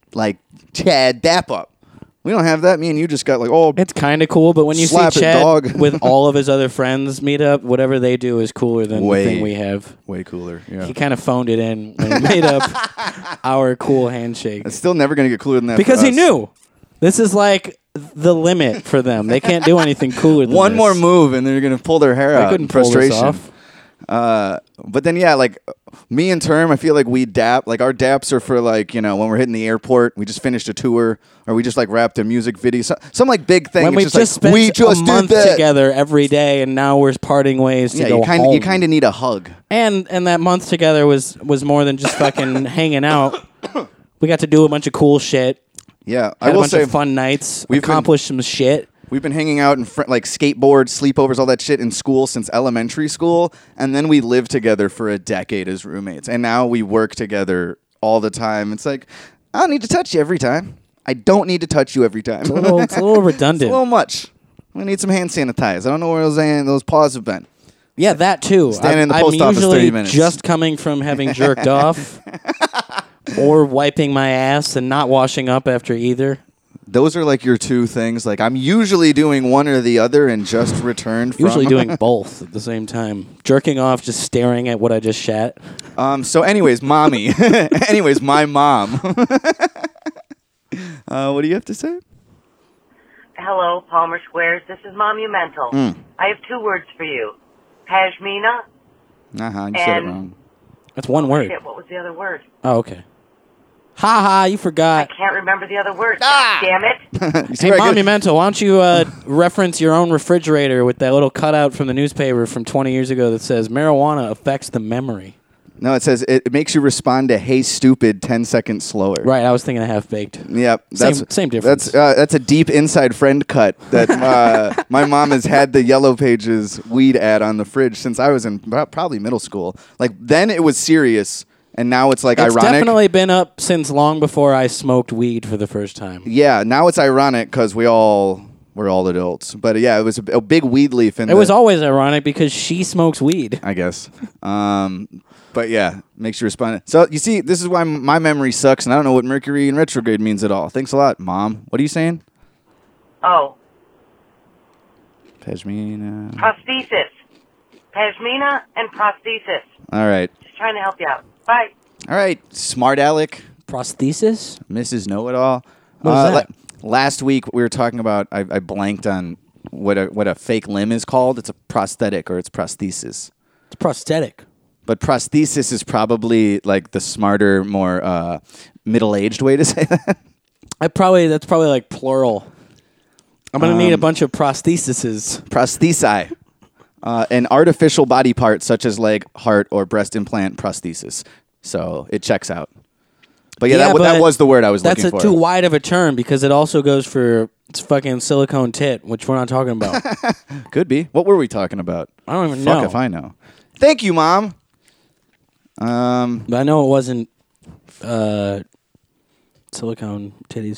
Chad dap up. We don't have that. Me and you just got like, oh, It's kind of cool, but when you see Slap it, Chad dog. with all of his other friends meet up, whatever they do is cooler than Way. the thing we have. way cooler. Yeah. He kind of phoned it in when he made up our cool handshake. It's still never going to get cooler than that. Because for he us. knew. This is like the limit for them. They can't do anything cooler than One this. more move and they're going to pull their hair I out couldn't in pull this frustration. off. But then, yeah, like me and Term, I feel like we dap. Like our daps are for like, you know, when we're hitting the airport, we just finished a tour, or we just like wrapped a music video, some like big thing. When we just spent a month together every day, and now we're parting ways to go home. You kind of need a hug. And that month together was more than just fucking hanging out. We got to do a bunch of cool shit. Yeah, I will say, a bunch of fun nights. We've accomplished some shit. We've been hanging out in like skateboards, sleepovers, all that shit in school since elementary school, and then we lived together for a decade as roommates, and now we work together all the time. It's like, I don't need to touch you every time. I don't need to touch you every time. It's a little redundant. It's a little much. We need some hand sanitizer. I don't know where those paws have been. Yeah, that too. Standing in the post office 30 minutes. I'm usually just coming from having jerked off or wiping my ass and not washing up after either. Those are like your two things. Like I'm usually doing one or the other and just returned from. Usually doing both at the same time. Jerking off, just staring at what I just shat. So anyways, mommy. Anyways, my mom. What do you have to say? Hello, Palmer Squares. This is Monumental. I have 2 words for you. Pashmina. You said it wrong. That's one word. Shit, what was the other word? Oh, okay. Ha, you forgot. I can't remember the other word. Damn it. Hey, Monumental, why don't you reference your own refrigerator with that little cutout from the newspaper from 20 years ago that says marijuana affects the memory. No, it says it makes you respond to "Hey, stupid" 10 seconds slower. Right, I was thinking of Half-Baked. Yep. Same difference. That's a deep inside friend cut that my mom has had the Yellow Pages weed ad on the fridge since I was in probably middle school. Like, then it was serious. And now it's like ironic. It's definitely been up since long before I smoked weed for the first time. Yeah, now it's ironic because we're all adults. But yeah, it was a big weed leaf. It was always ironic because she smokes weed. I guess. But yeah, makes you respond. So you see, this is why my memory sucks, and I don't know what Mercury in retrograde means at all. Thanks a lot, Mom. What are you saying? Oh. Pashmina. Prosthesis. Pashmina and prosthesis. All right. Just trying to help you out. Bye. All right, smart Alec. Prosthesis? Mrs. Know-It-All. What is that? Last week we were talking about, I blanked on what a fake limb is called. It's a prosthetic or it's prosthesis. It's prosthetic. But prosthesis is probably like the smarter, more middle-aged way to say that. That's probably like plural. I'm going to need a bunch of prosthesises. Prosthesi. An artificial body part such as leg, heart, or breast implant prosthesis. So it checks out. But yeah, that was the word I was looking for. That's too wide of a term because it also goes for it's fucking silicone tit, which we're not talking about. Could be. What were we talking about? I don't even know. Fuck if I know. Thank you, Mom. But I know it wasn't silicone titties.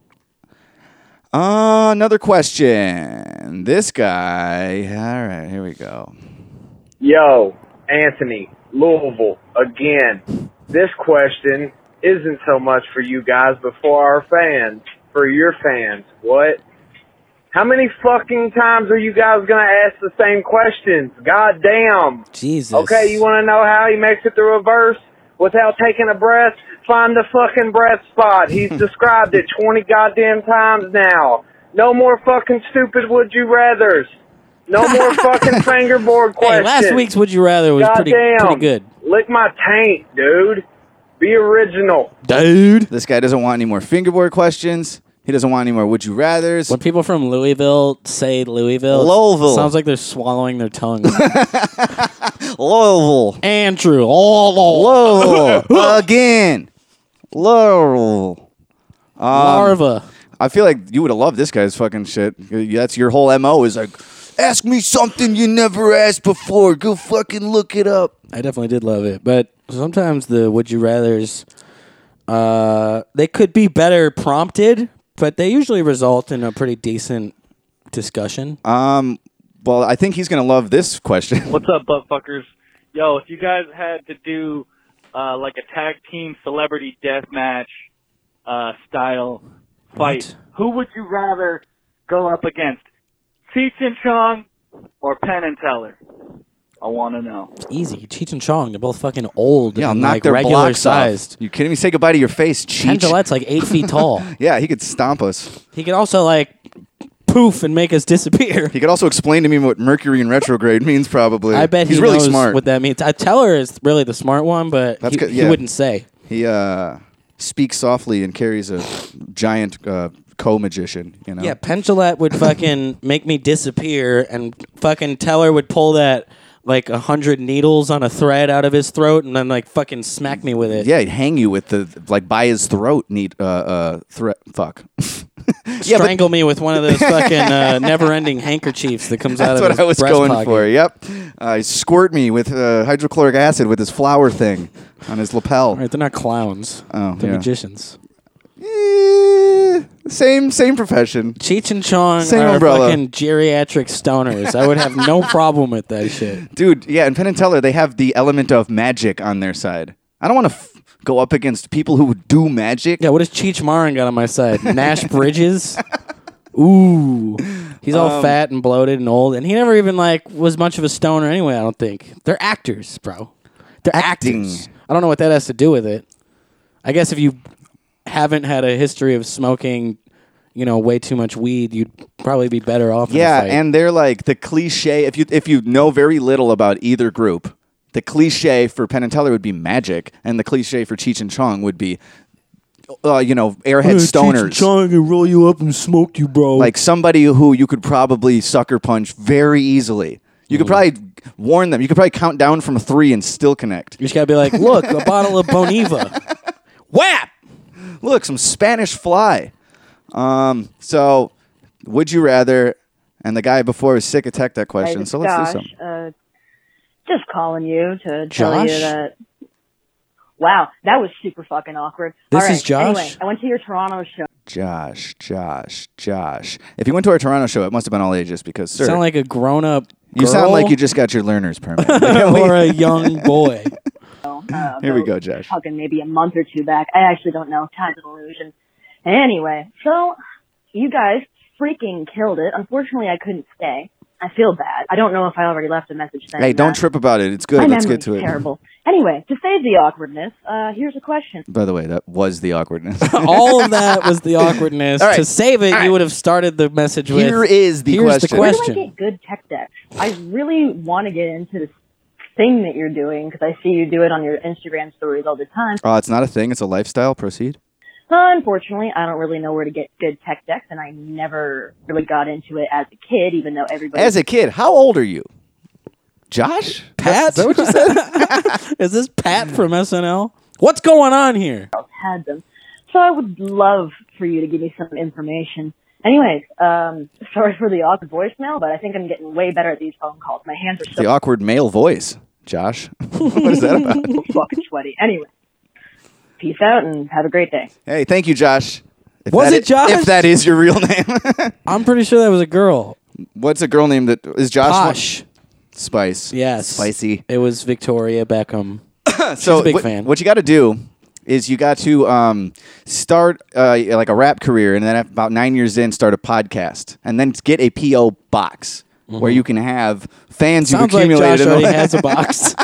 Another question. This guy. All right, here we go. Yo, Anthony, Louisville, again. This question isn't so much for you guys, but for our fans, for your fans. What? How many fucking times are you guys going to ask the same questions? God damn. Jesus. Okay, you want to know how he makes it the reverse without taking a breath? Find the fucking breath spot. He's described it 20 goddamn times now. No more fucking stupid would you rathers. No more fucking fingerboard questions. Hey, last week's would you rather was pretty good. Lick my taint, dude. Be original. Dude. This guy doesn't want any more fingerboard questions. He doesn't want any more would you rathers. When people from Louisville say Louisville, it sounds like they're swallowing their tongue. Louisville. Andrew. Louisville. Again. Louisville. Larva. I feel like you would have loved this guy's fucking shit. That's your whole MO is like, ask me something you never asked before. Go fucking look it up. I definitely did love it. But sometimes the would you rathers, they could be better prompted, but they usually result in a pretty decent discussion. Well, I think he's going to love this question. What's up, buttfuckers? Yo, if you guys had to do like a tag team celebrity death match style fight, who would you rather go up against? Cheech and Chong or Penn and Teller? I want to know. It's easy. Cheech and Chong, they're both fucking old. Yeah, and knock like their regular blocks sized. Off. You kidding me? Say goodbye to your face, Cheech. Penn Jillette's like 8 feet tall. Yeah, he could stomp us. He could also like poof and make us disappear. He could also explain to me what Mercury in retrograde means. Probably. I bet he's he really knows smart. what that means. Teller is really the smart one, but he wouldn't say. He speaks softly and carries a giant co-magician. You know. Yeah, Penn would fucking make me disappear, and fucking Teller would pull that like 100 needles on a thread out of his throat, and then like fucking smack me with it. Yeah, he'd hang you with the like by his throat. Threat. Fuck. Strangle me with one of those fucking never-ending handkerchiefs that comes out of his That's what I was breast going pocket. for. Yep. Squirt me with hydrochloric acid with his flower thing on his lapel. Right, they're not clowns. Oh, they're yeah. magicians. Same profession. Cheech and Chong Same are umbrella. fucking geriatric stoners. I would have no problem with that shit. Dude, yeah, in Penn and Teller, they have the element of magic on their side. I don't want to go up against people who do magic. Yeah, what does Cheech Marin got on my side? Nash Bridges? Ooh. He's all fat and bloated and old, and he never even like was much of a stoner anyway, I don't think. They're actors, bro. They're Acting. actors. I don't know what that has to do with it. I guess if you haven't had a history of smoking, way too much weed, you'd probably be better off in a fight. And they're like the cliche. If you know very little about either group, the cliche for Penn and Teller would be magic, and the cliche for Cheech and Chong would be, airhead stoners. Cheech and Chong can roll you up and smoke you, bro. Like somebody who you could probably sucker punch very easily. You could probably warn them. You could probably count down from 3 and still connect. You just gotta be like, look, a bottle of Boniva. Whap! Look, some Spanish fly. So, would you rather? And the guy before was sick of that question. Hey, So let's Josh, do something. Just calling you to tell Josh? you that. Wow, that was super fucking awkward. This All right, is Josh? Anyway, I went to your Toronto show. Josh. If you went to our Toronto show, it must have been all ages because, sir, Sound like a grown-up you girl sound like you just got your learner's permit. or a young boy. Here we go, Josh. Fucking maybe a month or two back. I actually don't know. Time's an illusion. Anyway, so you guys freaking killed it. Unfortunately, I couldn't stay. I feel bad. I don't know if I already left a message saying Hey, don't that. trip about it. It's good. My Let's memory's get to it. terrible. Anyway, to save the awkwardness, here's a question. By the way, that was the awkwardness. All of that was the awkwardness. All right. To save it, All right. you would have started the message with, Here is the here's question. Where question. do I get good tech decks? I really want to get into this thing that you're doing because I see you do it on your Instagram stories all the time. It's not a thing. It's a lifestyle. Proceed. Unfortunately, I don't really know where to get good tech decks, and I never really got into it as a kid, even though everybody As a kid, how old are you? Josh? Pat? Is that what you said? Is this Pat from SNL? What's going on here? else had them. So I would love for you to give me some information. Anyways, sorry for the awkward voicemail, but I think I'm getting way better at these phone calls. My hands are so The awkward male voice. Josh? What is that about? fucking sweaty. Anyway, peace out and have a great day. Hey, thank you, Josh. If Was that it Josh? If that is your real name. I'm pretty sure that was a girl. What's a girl name that is Josh? Posh. Spice. Yes. Spicy. It was Victoria Beckham. So a big what, fan. What you got to do is you got to start like a rap career, and then at about 9 years in, start a podcast, and then get a PO box where you can have fans you've Sounds like accumulated. Josh in already the- has a box.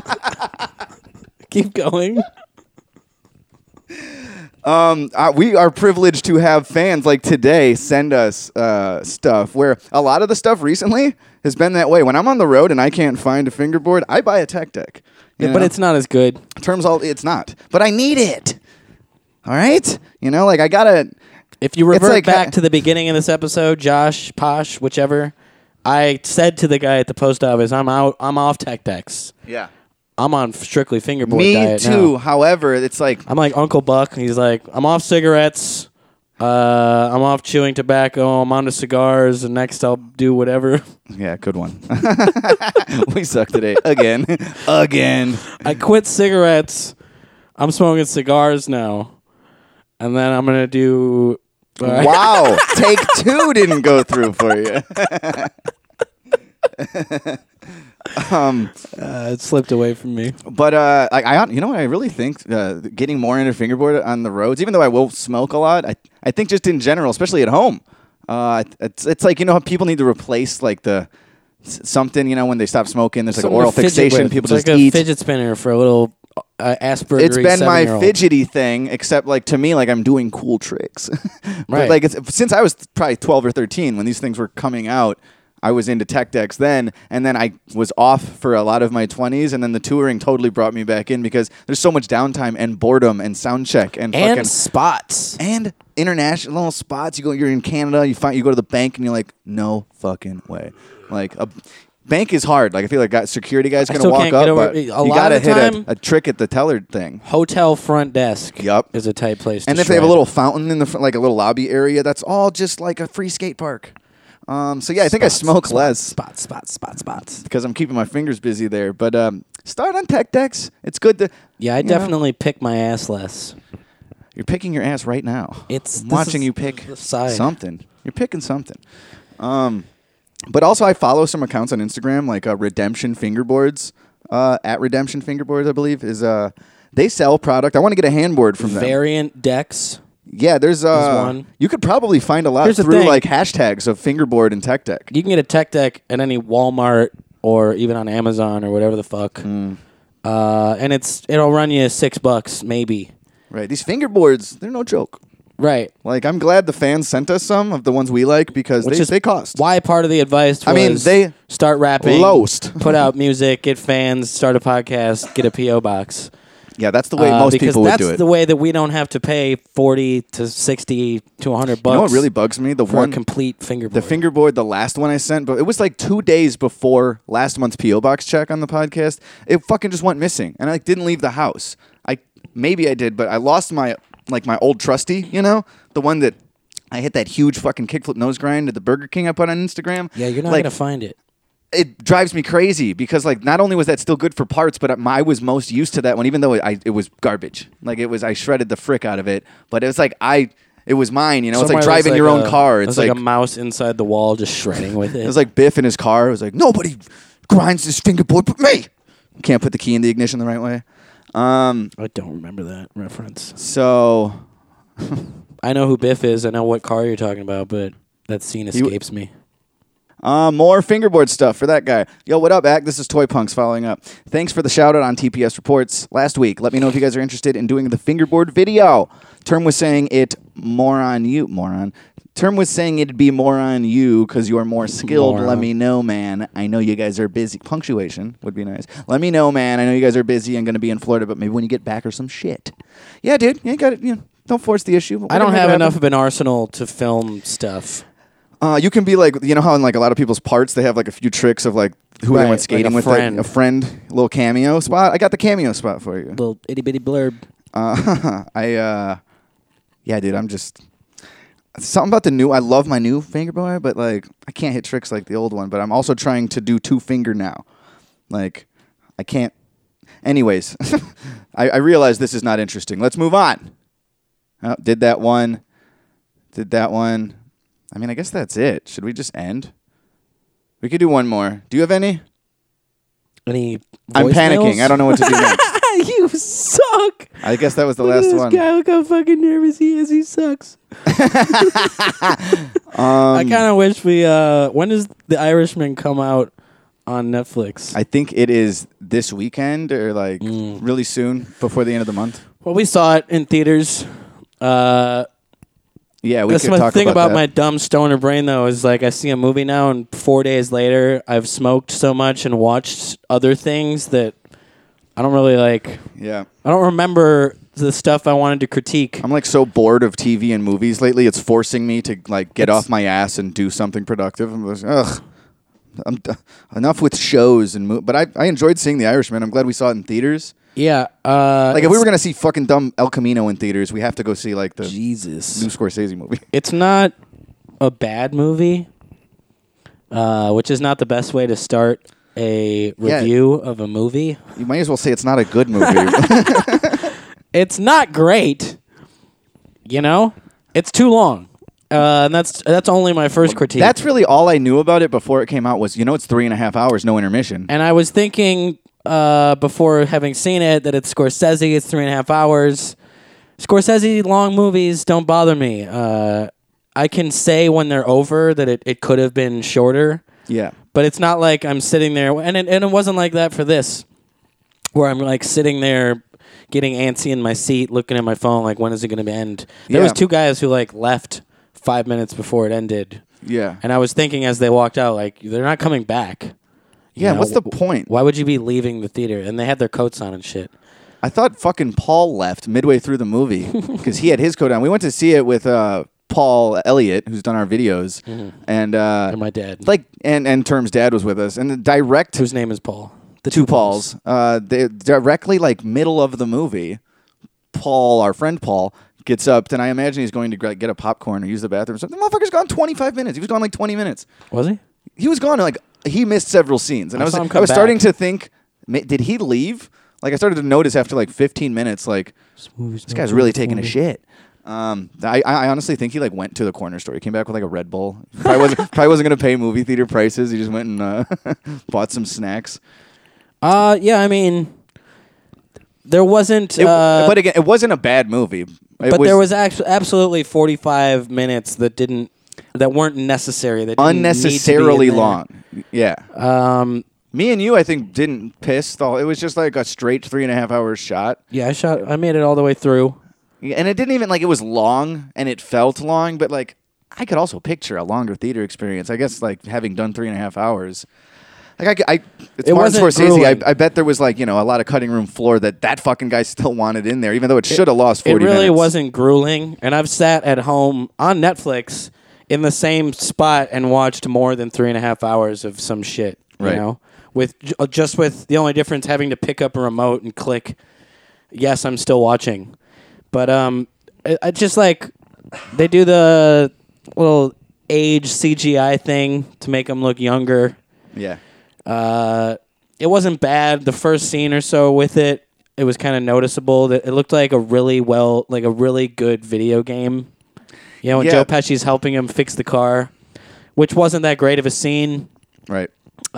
Keep going. We are privileged to have fans like today send us stuff where a lot of the stuff recently has been that way. When I'm on the road and I can't find a fingerboard, I buy a tech deck. You But know? it's not as good. it's not. But I need it. All right? Like I got to If you It's revert like- back to the beginning of this episode, Josh, Posh, whichever, I said to the guy at the post office, I'm off tech decks. Yeah. I'm on strictly fingerboard Me diet too. now. However, it's like I'm like Uncle Buck. He's like, I'm off cigarettes. I'm off chewing tobacco. I'm on to cigars. And next I'll do whatever. yeah, good one. We suck today again. Again. I quit cigarettes. I'm smoking cigars now. And then I'm going to do... Wow. Take 2 didn't go through for you. It slipped away from me. But you know what I really think getting more into fingerboard on the roads, even though I will smoke a lot, I think just in general, especially at home, it's like how people need to replace like something when they stop smoking. There's like Something oral to fidget fixation. with. People It's just like eat. a fidget spinner for a little Asperger's. It's been my 7-year-old. fidgety thing, except like to me, like I'm doing cool tricks. But Right. like since I was probably 12 or 13 when these things were coming out, I was into tech decks then, and then I was off for a lot of my 20s, and then the touring totally brought me back in because there's so much downtime and boredom and sound check and fucking spots. and international spots. You're in Canada, you go to the bank and you're like, no fucking way. Like a bank is hard. Like I feel like security guy's gonna still walk can't up, get over- but a you lot gotta of the hit time- a trick at the teller thing. Hotel front desk. Yup. Is a tight place. And to if they have a shred. little fountain in the front, like a little lobby area, that's all just like a free skate park. So yeah, I think I smoke less spots because I'm keeping my fingers busy there. But start on tech decks. It's good to. Yeah, I definitely pick my ass less. You're picking your ass right now. I'm This watching is you pick the side. something. You're picking something. But also I follow some accounts on Instagram like Redemption Fingerboards. At Redemption Fingerboards, I believe is they sell product. I want to get a handboard from them. Variant decks. Yeah, there's one. You could probably find a lot Here's the through thing. like hashtags of fingerboard and tech deck. You can get a tech deck at any Walmart or even on Amazon or whatever the fuck. And it'll run you $6 maybe. Right, these fingerboards, they're no joke. Right. Like I'm glad the fans sent us some of the ones we like because they cost. Why part of the advice was I mean, they start rapping, lost. put out music, get fans, start a podcast, get a P.O. box. Yeah, that's the way most because people would that's do it. the way that we don't have to pay $40 to $60 to $100 You know what really bugs me? for a complete fingerboard. The fingerboard, the last one I sent, but it was like 2 days before last month's P.O. box check on the podcast. It fucking just went missing, and I like didn't leave the house. Maybe I did, but I lost my old trusty. You know, the one that I hit that huge fucking kickflip nose grind at the Burger King I put on Instagram. Yeah, you're not Like, gonna find it. It drives me crazy because like not only was that still good for parts, but I was most used to that one, even though it was garbage. Like I shredded the frick out of it, but it was like it was mine. You know, it's like Somewhere driving there's your like own car. It's There's like a mouse inside the wall just shredding with it. it was like Biff in his car. It was like nobody grinds this fingerboard but me. Can't put the key in the ignition the right way. I don't remember that reference. So I know who Biff is. I know what car you're talking about, but that scene escapes me. more fingerboard stuff for that guy. Yo, what up, Ack? This is Toy Punks following up. Thanks for the shout out on TPS Reports last week. Let me know if you guys are interested in doing the fingerboard video. Term was saying it more on you, moron. Term was saying it'd be more on you because you're more skilled. Moron. Let me know, man. I know you guys are busy. Punctuation would be nice. Let me know, man. I know you guys are busy and going to be in Florida, but maybe when you get back or some shit. Yeah, dude. You got it. You know, don't force the issue. I don't have enough of an arsenal to film stuff. You can be like, you know how in like a lot of people's parts they have like a few tricks of like who Right, they went like skating a with, friend. like, a friend, little cameo spot. I got the cameo spot for you. Little itty bitty blurb. Yeah, dude, I'm just something about the new. I love my new fingerboard, but like I can't hit tricks like the old one. But I'm also trying to do 2-finger now. Like I can't. Anyways, I realize this is not interesting. Let's move on. Oh, did that one. I mean, I guess that's it. Should we just end? We could do one more. Do you have any? Any? I'm panicking. voicemails? I don't know what to do next. You suck. I guess that was the Look at last this one. guy, look how fucking nervous he is. He sucks. I kind of wish we. When does The Irishman come out on Netflix? I think it is this weekend or like really soon before the end of the month. Well, we saw it in theaters. Yeah, we That's could my talk thing about that. my dumb stoner brain, though, is like I see a movie now, and 4 days later, I've smoked so much and watched other things that I don't really like. Yeah. I don't remember the stuff I wanted to critique. I'm like so bored of TV and movies lately. It's forcing me to like get off my ass and do something productive. I'm just, enough with shows and but I enjoyed seeing The Irishman. I'm glad we saw it in theaters. Yeah. Like if we were gonna see fucking dumb El Camino in theaters, we have to go see like the Jesus new Scorsese movie. It's not a bad movie, which is not the best way to start a review of a movie. You might as well say it's not a good movie. It's not great. You know, it's too long, and that's only my first critique. That's really all I knew about it before it came out was, it's 3.5 hours, no intermission. And I was thinking before having seen it that it's Scorsese. It's 3.5 hours. Scorsese long movies don't bother me. I can say when they're over that it could have been shorter. Yeah. But it's not like I'm sitting there, and it wasn't like that for this, where I'm like sitting there getting antsy in my seat, looking at my phone, like, when is it going to end? There was 2 guys who, like, left 5 minutes before it ended. Yeah. And I was thinking as they walked out, like, they're not coming back. Yeah, what's the point? Why would you be leaving the theater? And they had their coats on and shit. I thought fucking Paul left midway through the movie because he had his coat on. We went to see it with Paul Elliott, who's done our videos, and my dad. Like, and Term's dad was with us, and the direct whose name is Paul. The 2 Pauls. They directly like middle of the movie. Paul, our friend Paul, gets up, and I imagine he's going to get a popcorn or use the bathroom. So the motherfucker's gone 25 minutes. He was gone like 20 minutes. Was he? He was gone like he missed several scenes, and I was back. starting to think, did he leave? Like I started to notice after like 15 minutes, like this guy's really taking a shit. I honestly think he like went to the corner store. He came back with like a Red Bull. Probably wasn't gonna pay movie theater prices. He just went and bought some snacks. Yeah, I mean, there wasn't. But again, it wasn't a bad movie. There was absolutely 45 minutes that weren't necessary. That didn't unnecessarily need to be in long. Yeah. Me and you, I think, didn't piss. It was just like a straight 3.5 hours shot. Yeah, I made it all the way through. Yeah, and it didn't even it was long and it felt long, but like I could also picture a longer theater experience. I guess like having done 3.5 hours. Like it's Martin Scorsese. I bet there was like a lot of cutting room floor that fucking guy still wanted in there, even though it should have lost 40 minutes. It really wasn't grueling, and I've sat at home on Netflix in the same spot and watched more than 3.5 hours of some shit. You know, with the only difference having to pick up a remote and click. Yes, I'm still watching, but I just like they do the little age CGI thing to make them look younger. Yeah. It wasn't bad. The first scene or so with it was kind of noticeable. That it looked like a really good video game. When Joe Pesci's helping him fix the car, which wasn't that great of a scene. Right.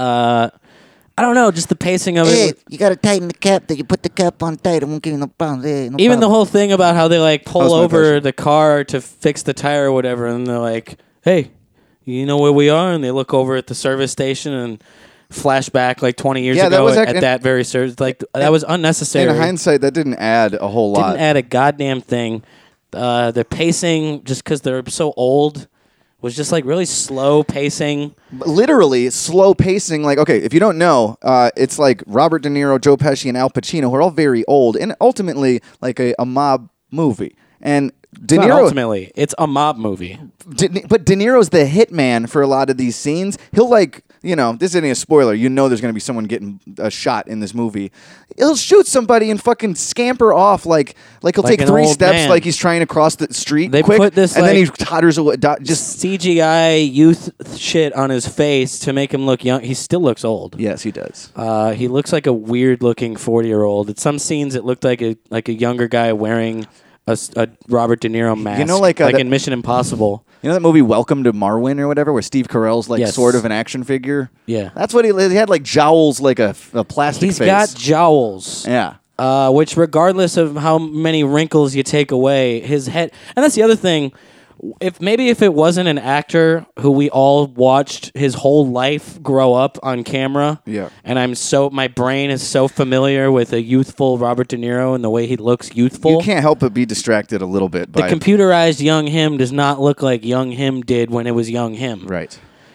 I don't know, just the pacing of it. You gotta tighten the cap. That you put the cap on tight. It won't give you no problems. Even the whole thing about how they like pull over the car to fix the tire or whatever, and they're like, "Hey, you know where we are?" And they look over at the service station and flashback like 20 years ago at that very service. Like that was unnecessary. In hindsight, that didn't add a whole lot. Didn't add a goddamn thing. The pacing, just because they're so old, was just like really slow pacing. Literally slow pacing. Like, okay, if you don't know, it's like Robert De Niro, Joe Pesci, and Al Pacino, who are all very old, and ultimately like a mob movie. And De Niro, ultimately, it's a mob movie. But De Niro's the hitman for a lot of these scenes. He'll this isn't a spoiler. There's going to be someone getting a shot in this movie. He'll shoot somebody and fucking scamper off like he'll take 3 steps man. Like he's trying to cross the street they quick, put this, and then he totters away. Just CGI youth shit on his face to make him look young. He still looks old. Yes, he does. He looks like a weird-looking 40-year-old. At some scenes, it looked like a younger guy wearing a Robert De Niro mask, like in Mission Impossible. You know that movie Welcome to Marwin or whatever, where Steve Carell's sort of an action figure? Yeah. That's what he had, like jowls, like a plastic face. He's got jowls. Yeah. Which, regardless of how many wrinkles you take away, his head... And that's the other thing. If it wasn't an actor who we all watched his whole life grow up on camera, and my brain is so familiar with a youthful Robert De Niro and the way he looks youthful. You can't help but be distracted a little bit by the computerized young him does not look like young him did when it was young him. Right.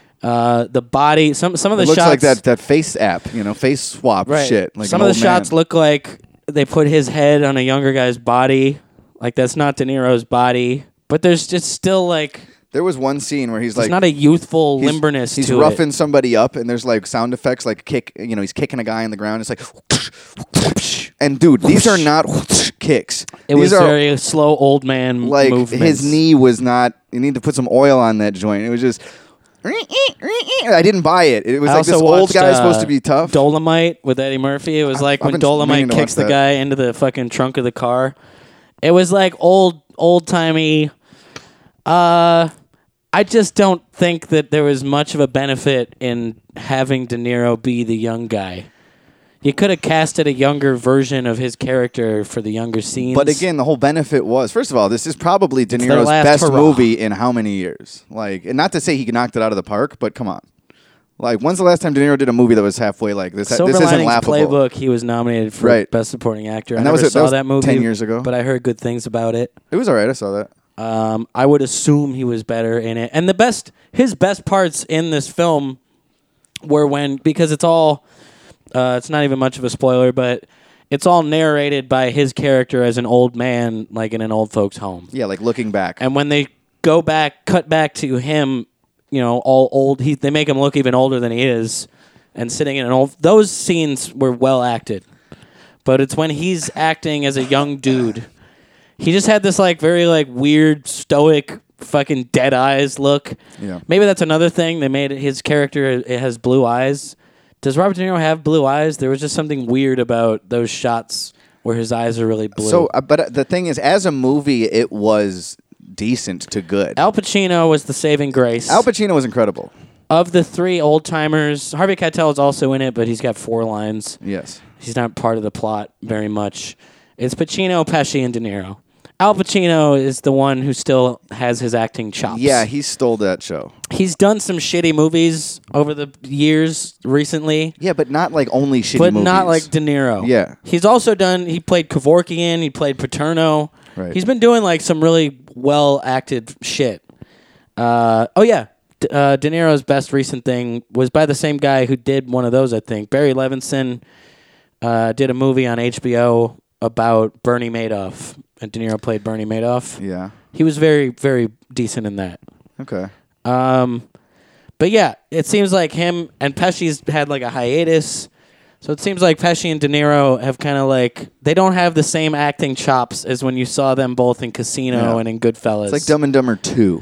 The body, some of the it shots looks like that face app, face swap shit. Like some of the shots look like they put his head on a younger guy's body. Like that's not De Niro's body. But there's just still like... There was one scene where he's not a youthful limberness he's to roughing somebody up, and there's like sound effects, like kick. He's kicking a guy in the ground. It's like... And dude, these are not kicks. It was very slow old man movements. His knee was not... You need to put some oil on that joint. It was just... I didn't buy it. It was like this old guy supposed to be tough. Dolomite with Eddie Murphy. It was like when Dolomite kicks the guy into the fucking trunk of the car. It was like old-timey. I just don't think that there was much of a benefit in having De Niro be the young guy. You could have casted a younger version of his character for the younger scenes. But again, the whole benefit was, first of all, this is probably De Niro's best movie in how many years? Like, and not to say he knocked it out of the park, but come on. Like, when's the last time De Niro did a movie that was halfway like this? Silver This isn't Linings laughable. Playbook, he was nominated for Right. Best Supporting Actor. And I that never was saw that movie 10 years ago. but I heard good things about it. It was all right. I saw that. I would assume he was better in it. And his best parts in this film were because it's all, it's not even much of a spoiler, but it's all narrated by his character as an old man, like in an old folks' home. Yeah, like looking back. And when they cut back to him, all old, they make him look even older than he is, and sitting in an old. Those scenes were well acted, but it's when he's acting as a young dude. He just had this like very like weird stoic fucking dead eyes look. Yeah. Maybe that's another thing. They made his character. It has blue eyes. Does Robert De Niro have blue eyes? There was just something weird about those shots where his eyes are really blue. So, but the thing is, as a movie, it was decent to good. Al Pacino was the saving grace. Al Pacino was incredible. Of the three old timers, Harvey Keitel is also in it, but he's got 4 lines. Yes. He's not part of the plot very much. It's Pacino, Pesci, and De Niro. Al Pacino is the one who still has his acting chops. Yeah, he stole that show. He's done some shitty movies over the years recently. Yeah, but not like only shitty but movies. not like De Niro. Yeah. He's also he played Kevorkian, he played Paterno. Right. He's been doing like some really well-acted shit. De Niro's best recent thing was by the same guy who did one of those, I think. Barry Levinson did a movie on HBO about Bernie Madoff, and De Niro played Bernie Madoff. Yeah. He was very, very decent in that. Okay. But yeah, it seems like him and Pesci's had like a hiatus. So it seems like Pesci and De Niro have kind of like, they don't have the same acting chops as when you saw them both in Casino and in Goodfellas. It's like Dumb and Dumber 2.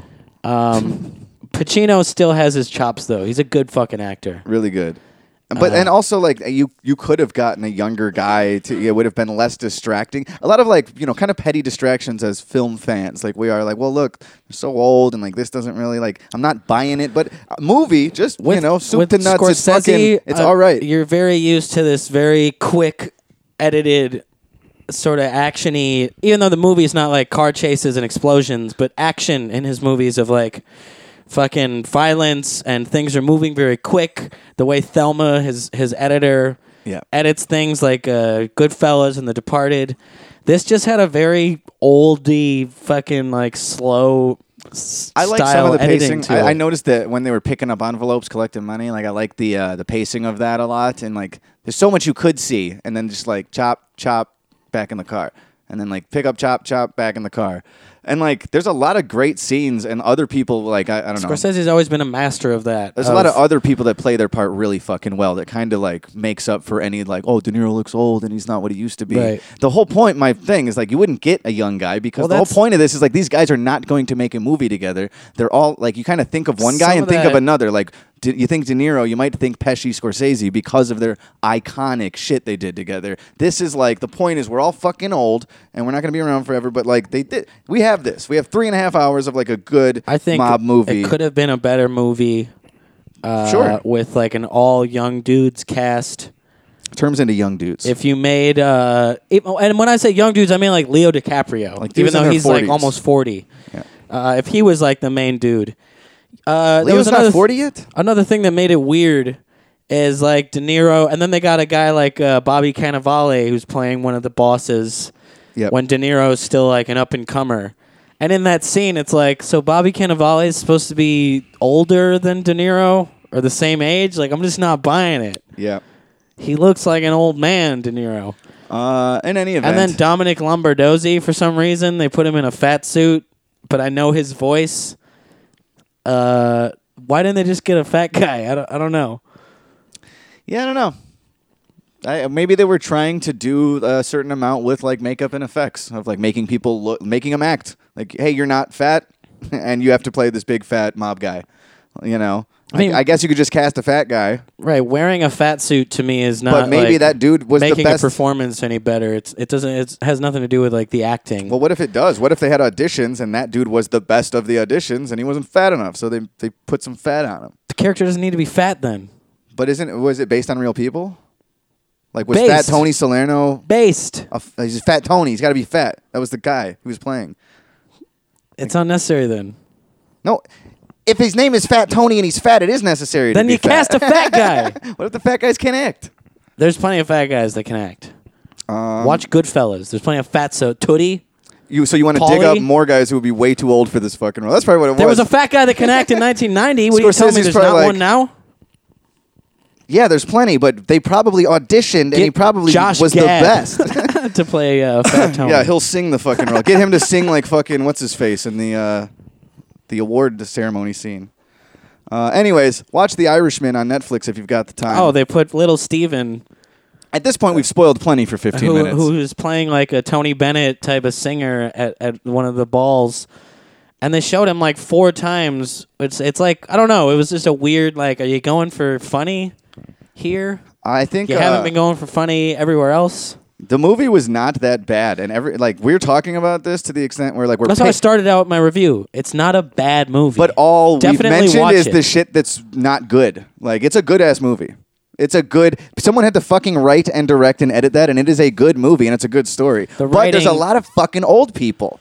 Pacino still has his chops though. He's a good fucking actor. Really good. But and also like you could have gotten a younger guy it would have been less distracting. A lot of like, kind of petty distractions as film fans. Like we are like, well look, they're so old and like this doesn't really like I'm not buying it, but a movie just soup to nuts, Scorsese, it's all right. You're very used to this very quick edited sort of actiony, even though the movie's not like car chases and explosions, but action in his movies of like fucking violence and things are moving very quick. The way Thelma, his editor, edits things like Goodfellas and The Departed. This just had a very oldie, fucking like slow. I like some of the pacing. I I noticed that when they were picking up envelopes, collecting money, like I like the pacing of that a lot. And like, there's so much you could see, and then just like chop, chop, back in the car, and then like pick up, chop, chop, back in the car. And, like, there's a lot of great scenes and other people, like, I don't know. Scorsese's always been a master of that. There's a lot of other people that play their part really fucking well that kind of, like, makes up for any, like, oh, De Niro looks old and he's not what he used to be. Right. The whole point, my thing, is, like, you wouldn't get a young guy because the whole point of this is, like, these guys are not going to make a movie together. They're all, like, you kind of think of one guy and think of another. Like, you think De Niro, you might think Pesci, Scorsese because of their iconic shit they did together. This is, like, the point is we're all fucking old and we're not going to be around forever, but, like, we have this. We have 3.5 hours of like a good mob movie. It could have been a better movie. Sure. With like an all young dudes cast. Turns into young dudes. If you made, and when I say young dudes, I mean like Leo DiCaprio, like even though he's 40s. like almost 40. Yeah. If he was like the main dude, Leo's not 40 yet. Another thing that made it weird is like De Niro, and then they got a guy like Bobby Cannavale who's playing one of the bosses. Yep. When De Niro's still like an up and comer. And in that scene, it's like, so Bobby Cannavale is supposed to be older than De Niro or the same age? Like, I'm just not buying it. Yeah. He looks like an old man, De Niro. In any event. And then Dominic Lombardozzi, for some reason, they put him in a fat suit, but I know his voice. Why didn't they just get a fat guy? I don't know. Yeah, I don't know. Maybe they were trying to do a certain amount with like makeup and effects of like making people making them act like, hey, you're not fat, and you have to play this big fat mob guy. You know, I mean, I guess you could just cast a fat guy. Right, wearing a fat suit to me is not. But maybe like, that dude was making the best a performance any better. It doesn't. It has nothing to do with like the acting. Well, what if it does? What if they had auditions and that dude was the best of the auditions and he wasn't fat enough, so they put some fat on him? The character doesn't need to be fat then. But was it based on real people? Like, was Based. Fat Tony Salerno based? He's Fat Tony. He's got to be fat. That was the guy who was playing. It's unnecessary then. No, if his name is Fat Tony and he's fat, it is necessary Then to be you cast a fat guy. What if the fat guys can't act? There's plenty of fat guys that can act. Watch Goodfellas. There's plenty of fatso. Tootie. So you want to dig up more guys who would be way too old for this fucking role? That's probably what it was. There was a fat guy that can act in 1990. What are you telling me? There's not one now? Yeah, there's plenty, but they probably auditioned, and he probably Josh was Gad the best. to play Fat Tony. Yeah, he'll sing the fucking role. Get him to sing like fucking what's his face in the award ceremony scene. Anyways, watch The Irishman on Netflix if you've got the time. Oh, they put little Steven. At this point, we've spoiled plenty for 15 minutes. Who is playing like a Tony Bennett type of singer at one of the balls. And they showed him like 4 times. It's like, I don't know. It was just a weird, like, are you going for funny here? I think you haven't been going for funny everywhere else. The movie was not that bad, and we're talking about this to the extent where that's how I started out my review. It's not a bad movie, but all definitely we've mentioned is it. the shit that's not good. Like, it's a good ass movie. It's a good. Someone had to fucking write and direct and edit that, and it is a good movie and it's a good story. But there's a lot of fucking old people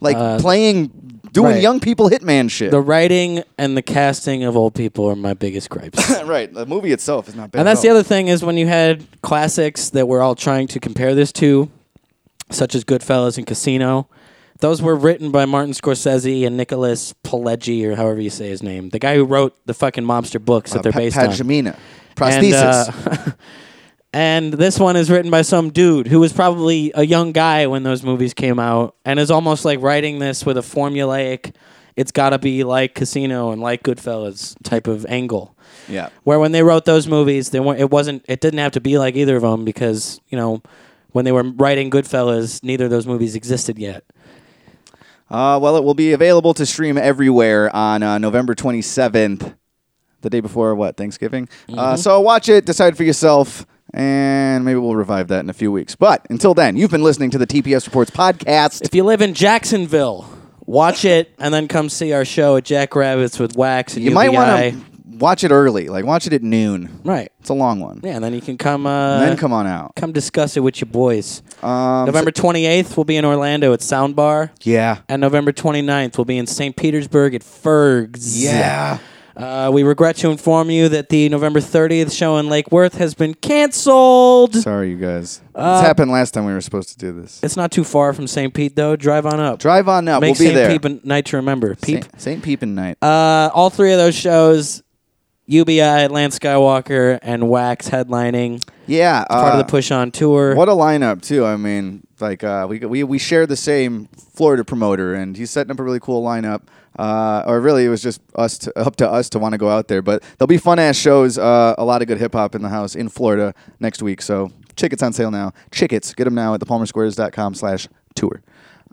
doing young people hitman shit. The writing and the casting of old people are my biggest gripes. Right. The movie itself is not bad. And that's the other thing is when you had classics that we're all trying to compare this to, such as Goodfellas and Casino, those were written by Martin Scorsese and Nicholas Pileggi, or however you say his name, the guy who wrote the fucking mobster books that they're based on. Pagimina. Prosthesis. And this one is written by some dude who was probably a young guy when those movies came out and is almost like writing this with a formulaic, it's got to be like Casino and like Goodfellas type of angle. Yeah. Where when they wrote those movies, it didn't have to be like either of them because, when they were writing Goodfellas, neither of those movies existed yet. Well, it will be available to stream everywhere on November 27th, the day before, Thanksgiving? Mm-hmm. So watch it, decide for yourself, and maybe we'll revive that in a few weeks. But until then, you've been listening to the TPS Reports podcast. If you live in Jacksonville, watch it and then come see our show at Jackrabbits with Wax and You might want to watch it early. Watch it at noon. Right. It's a long one. Yeah, and then you can come... and then come on out. Come discuss it with your boys. November 28th, we'll be in Orlando at Soundbar. Yeah. And November 29th, we'll be in St. Petersburg at Ferg's. Yeah. We regret to inform you that the November 30th show in Lake Worth has been canceled. Sorry, you guys. This happened last time we were supposed to do this. It's not too far from St. Pete, though. Drive on up. Drive on up. Make we'll be there. St. Pete night to remember. Peep. St. Peepin' night. All 3 of those shows, UBI, Lance Skywalker, and Wax headlining. Yeah. Part of the Push On tour. What a lineup, too. I mean, we share the same Florida promoter, and he's setting up a really cool lineup. Or really, it was just up to us to want to go out there. But there'll be fun-ass shows, a lot of good hip-hop in the house in Florida next week. So tickets on sale now. Get them now at thepalmersquares.com/tour.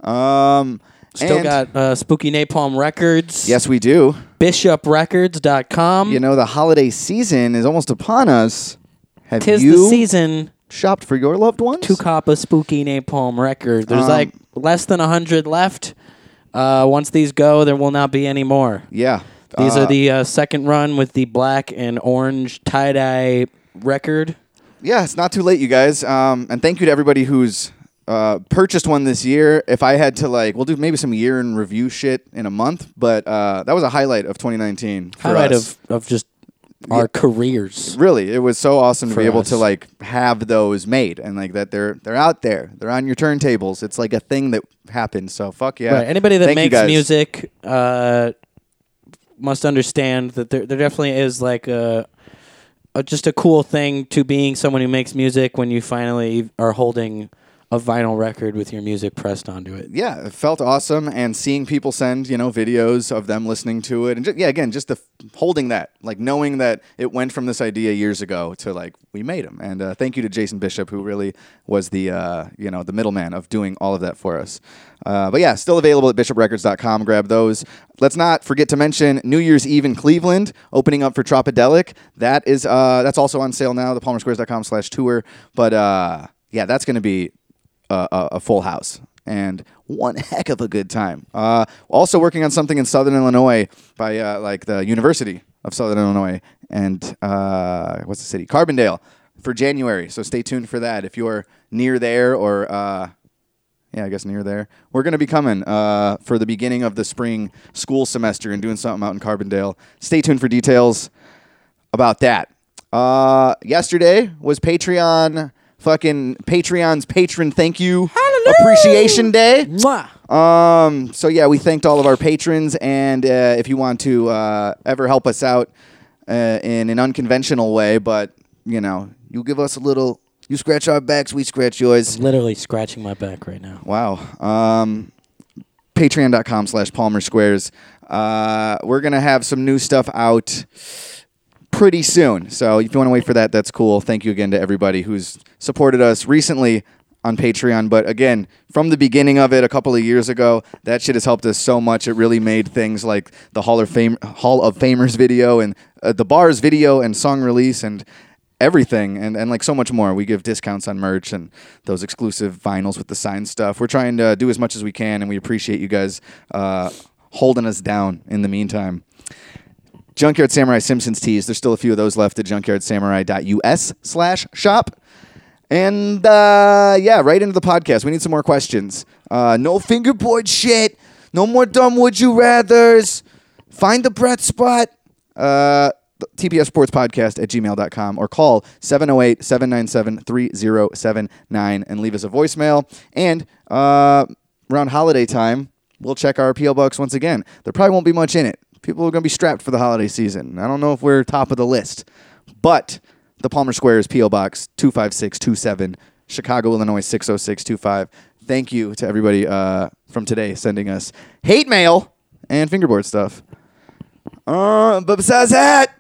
Still got Spooky Napalm Records. Yes, we do. BishopRecords.com. The holiday season is almost upon us. Tis the season. Shopped for your loved ones? 2 cop a Spooky Napalm record. There's less than 100 left. Once these go, there will not be any more. Yeah. These are the second run with the black and orange tie-dye record. Yeah, it's not too late, you guys. And thank you to everybody who's purchased one this year. If I had to, we'll do maybe some year in review shit in a month, but that was a highlight of 2019 for highlight us. of just our careers. Really, it was so awesome to be able us. to have those made and that they're out there. They're on your turntables. It's like a thing that happened. So fuck yeah. Right. Anybody that Thank you makes guys. music must understand that there definitely is just a cool thing to being someone who makes music when you finally are holding a vinyl record with your music pressed onto it. Yeah, it felt awesome, and seeing people send videos of them listening to it, and just the holding that, knowing that it went from this idea years ago to we made them. And thank you to Jason Bishop, who really was the the middleman of doing all of that for us. But yeah, still available at bishoprecords.com. Grab those. Let's not forget to mention New Year's Eve in Cleveland, opening up for Tropodelic. That's also on sale now. thepalmersquares.com/tour. But yeah, that's going to be a full house and one heck of a good time. Also working on something in Southern Illinois by the University of Southern Illinois and what's the city? Carbondale for January. So stay tuned for that if you're near there or Yeah, I guess near there. We're going to be coming for the beginning of the spring school semester and doing something out in Carbondale. Stay tuned for details about that. Yesterday was Patreon's patron thank you appreciation day. Mwah. So yeah, we thanked all of our patrons, and if you want to ever help us out in an unconventional way, but you give us a little. You scratch our backs, we scratch yours. Literally scratching my back right now. Wow. Patreon.com/Palmer Squares. We're going to have some new stuff out pretty soon. So if you want to wait for that, that's cool. Thank you again to everybody who's supported us recently on Patreon. But again, from the beginning of it a couple of years ago, that shit has helped us so much. It really made things like the Hall of Famers video and the bars video and song release and everything, and like so much more. We give discounts on merch and those exclusive vinyls with the signed stuff. We're trying to do as much as we can, and we appreciate you guys holding us down in the meantime. Junkyard Samurai Simpsons tees. There's still a few of those left at junkyardsamurai.us/shop. And right into the podcast. We need some more questions. No fingerboard shit. No more dumb would you rathers. Find the Brett spot. tpssportspodcast@gmail.com or call 708-797-3079 and leave us a voicemail. And around holiday time, we'll check our P.O. Box once again. There probably won't be much in it. People are going to be strapped for the holiday season. I don't know if we're top of the list. But the Palmer Squares P.O. Box 25627, Chicago, Illinois 60625. Thank you to everybody from today sending us hate mail and fingerboard stuff. But besides that,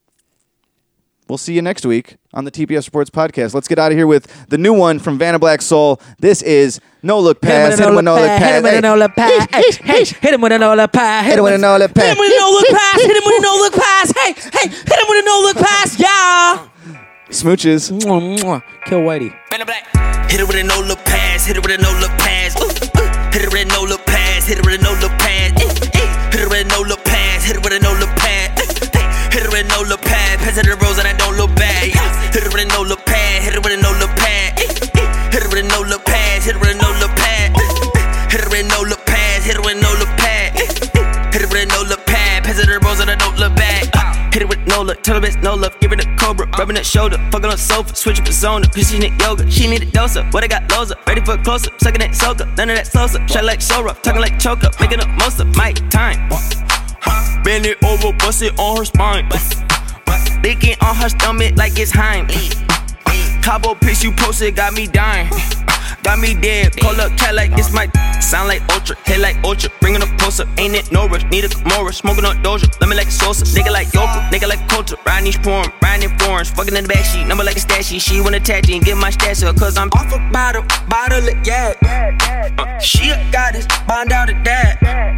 we'll see you next week on the TPS Sports Podcast. Let's get out of here with the new one from Vanna Black Soul. This is No Look Pass. Hit him with No Look Pass. Hit him with a No Look Pass. Hit him with a No Look Pass. Hit him with a No Look Pass. Hit him with a No Look Pass. Hit him with a No Look Pass. Hey, hit him with a No Look Pass. Yeah. Smooches. Kill Whitey. Vanna Black. Hit it with a No Look Pass. Hit it with a No Look Pass. Hit it with a No Look Pass. Hit it with a No Look Pass. Hit it with a No Look Pass. Hit it with a No Look Pass. Hit it with a no look pad, pass it to the rose and I don't look bad. Hit it with a no look pad, hit it with a no look pad. Hit it with a no look pad, hit it with a no look pad. Hit it with a no look pad, hit it with a no look pad. Hit it with a no look pad, pass it to the rose and I don't look bad. Hit it with no look, tell her bitch no love, give it a cobra, rubbing her shoulder, fucking on sofa, switch up the zone, cause she need yoga, she need a dose up. What I got lows up, ready for a close up, sucking that soak up, none of that slows up, shot like so rough, talking like choke up, making up most of my time. Bend it over, bust it on her spine. Licking on her stomach like it's Heim. Cabo pics you posted got me dying. Got me dead. Call up cat like it's my sound like Ultra, head like Ultra. Bringing a post up, ain't it no rush. Need a Kimura, smoking on Doja. Let me like Sosa, nigga like Yoko, nigga like Coulter. Riding these porn, riding in foreigns, fucking in the backseat. Number like a stashy. She wanna attach and get my stash up, cause I'm off a bottle of yak. She a goddess, bond out of that.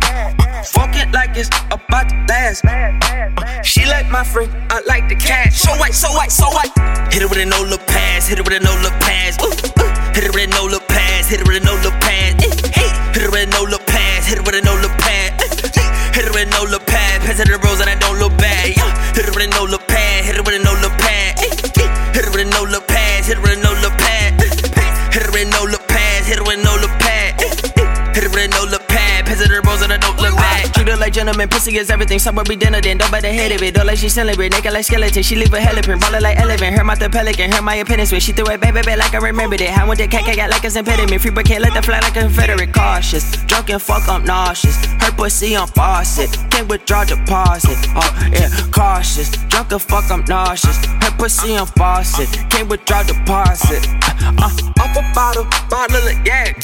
Fuck it like it's about to last. She like my friend, I like the cat. So white, so white, so white. Hit it with a no look pass, hit it with a no look pass. Hit it with a no look pass, hit it with a no look pass. Hit it with a no look pass, hit it with a no look pass. Hit it with a no look pass, pass it to the rose and I don't look bad. Hit it with a no look pass, hit it with a no look pass. Hit it with a no look pass, hit it with a no look pass. Hit it with a no look pass, hit it with a no look pass. Hit it with a no look pass, pass it to the rose and I don't look bad. Treat her like gentlemen, pussy is everything. Somewhere be dinner, then don't bite the head of it. Don't like she celebrate, naked like skeleton. She leave a helipan, ballin' like elephant. Her mouth the pelican, her my opinions when she threw it back like I remembered it. How went the cat got like it's impediment. Free but can't let the fly like a Confederate. Cautious, drunk and fuck, I'm nauseous. Her pussy on faucet, can't withdraw deposit. Oh yeah, cautious, drunk and fuck, I'm nauseous. Her pussy on faucet, can't withdraw deposit. Off a bottle of yak.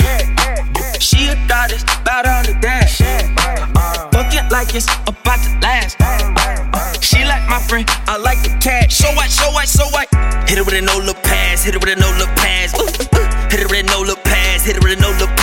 She a goddess, bow down to that. Fuck it like it's about to last. She like my friend, I like the cat. So white, so white, so white. Hit it with a no look pass, hit it with a no look pass. Hit it with a no look pass, hit it with a no look pass.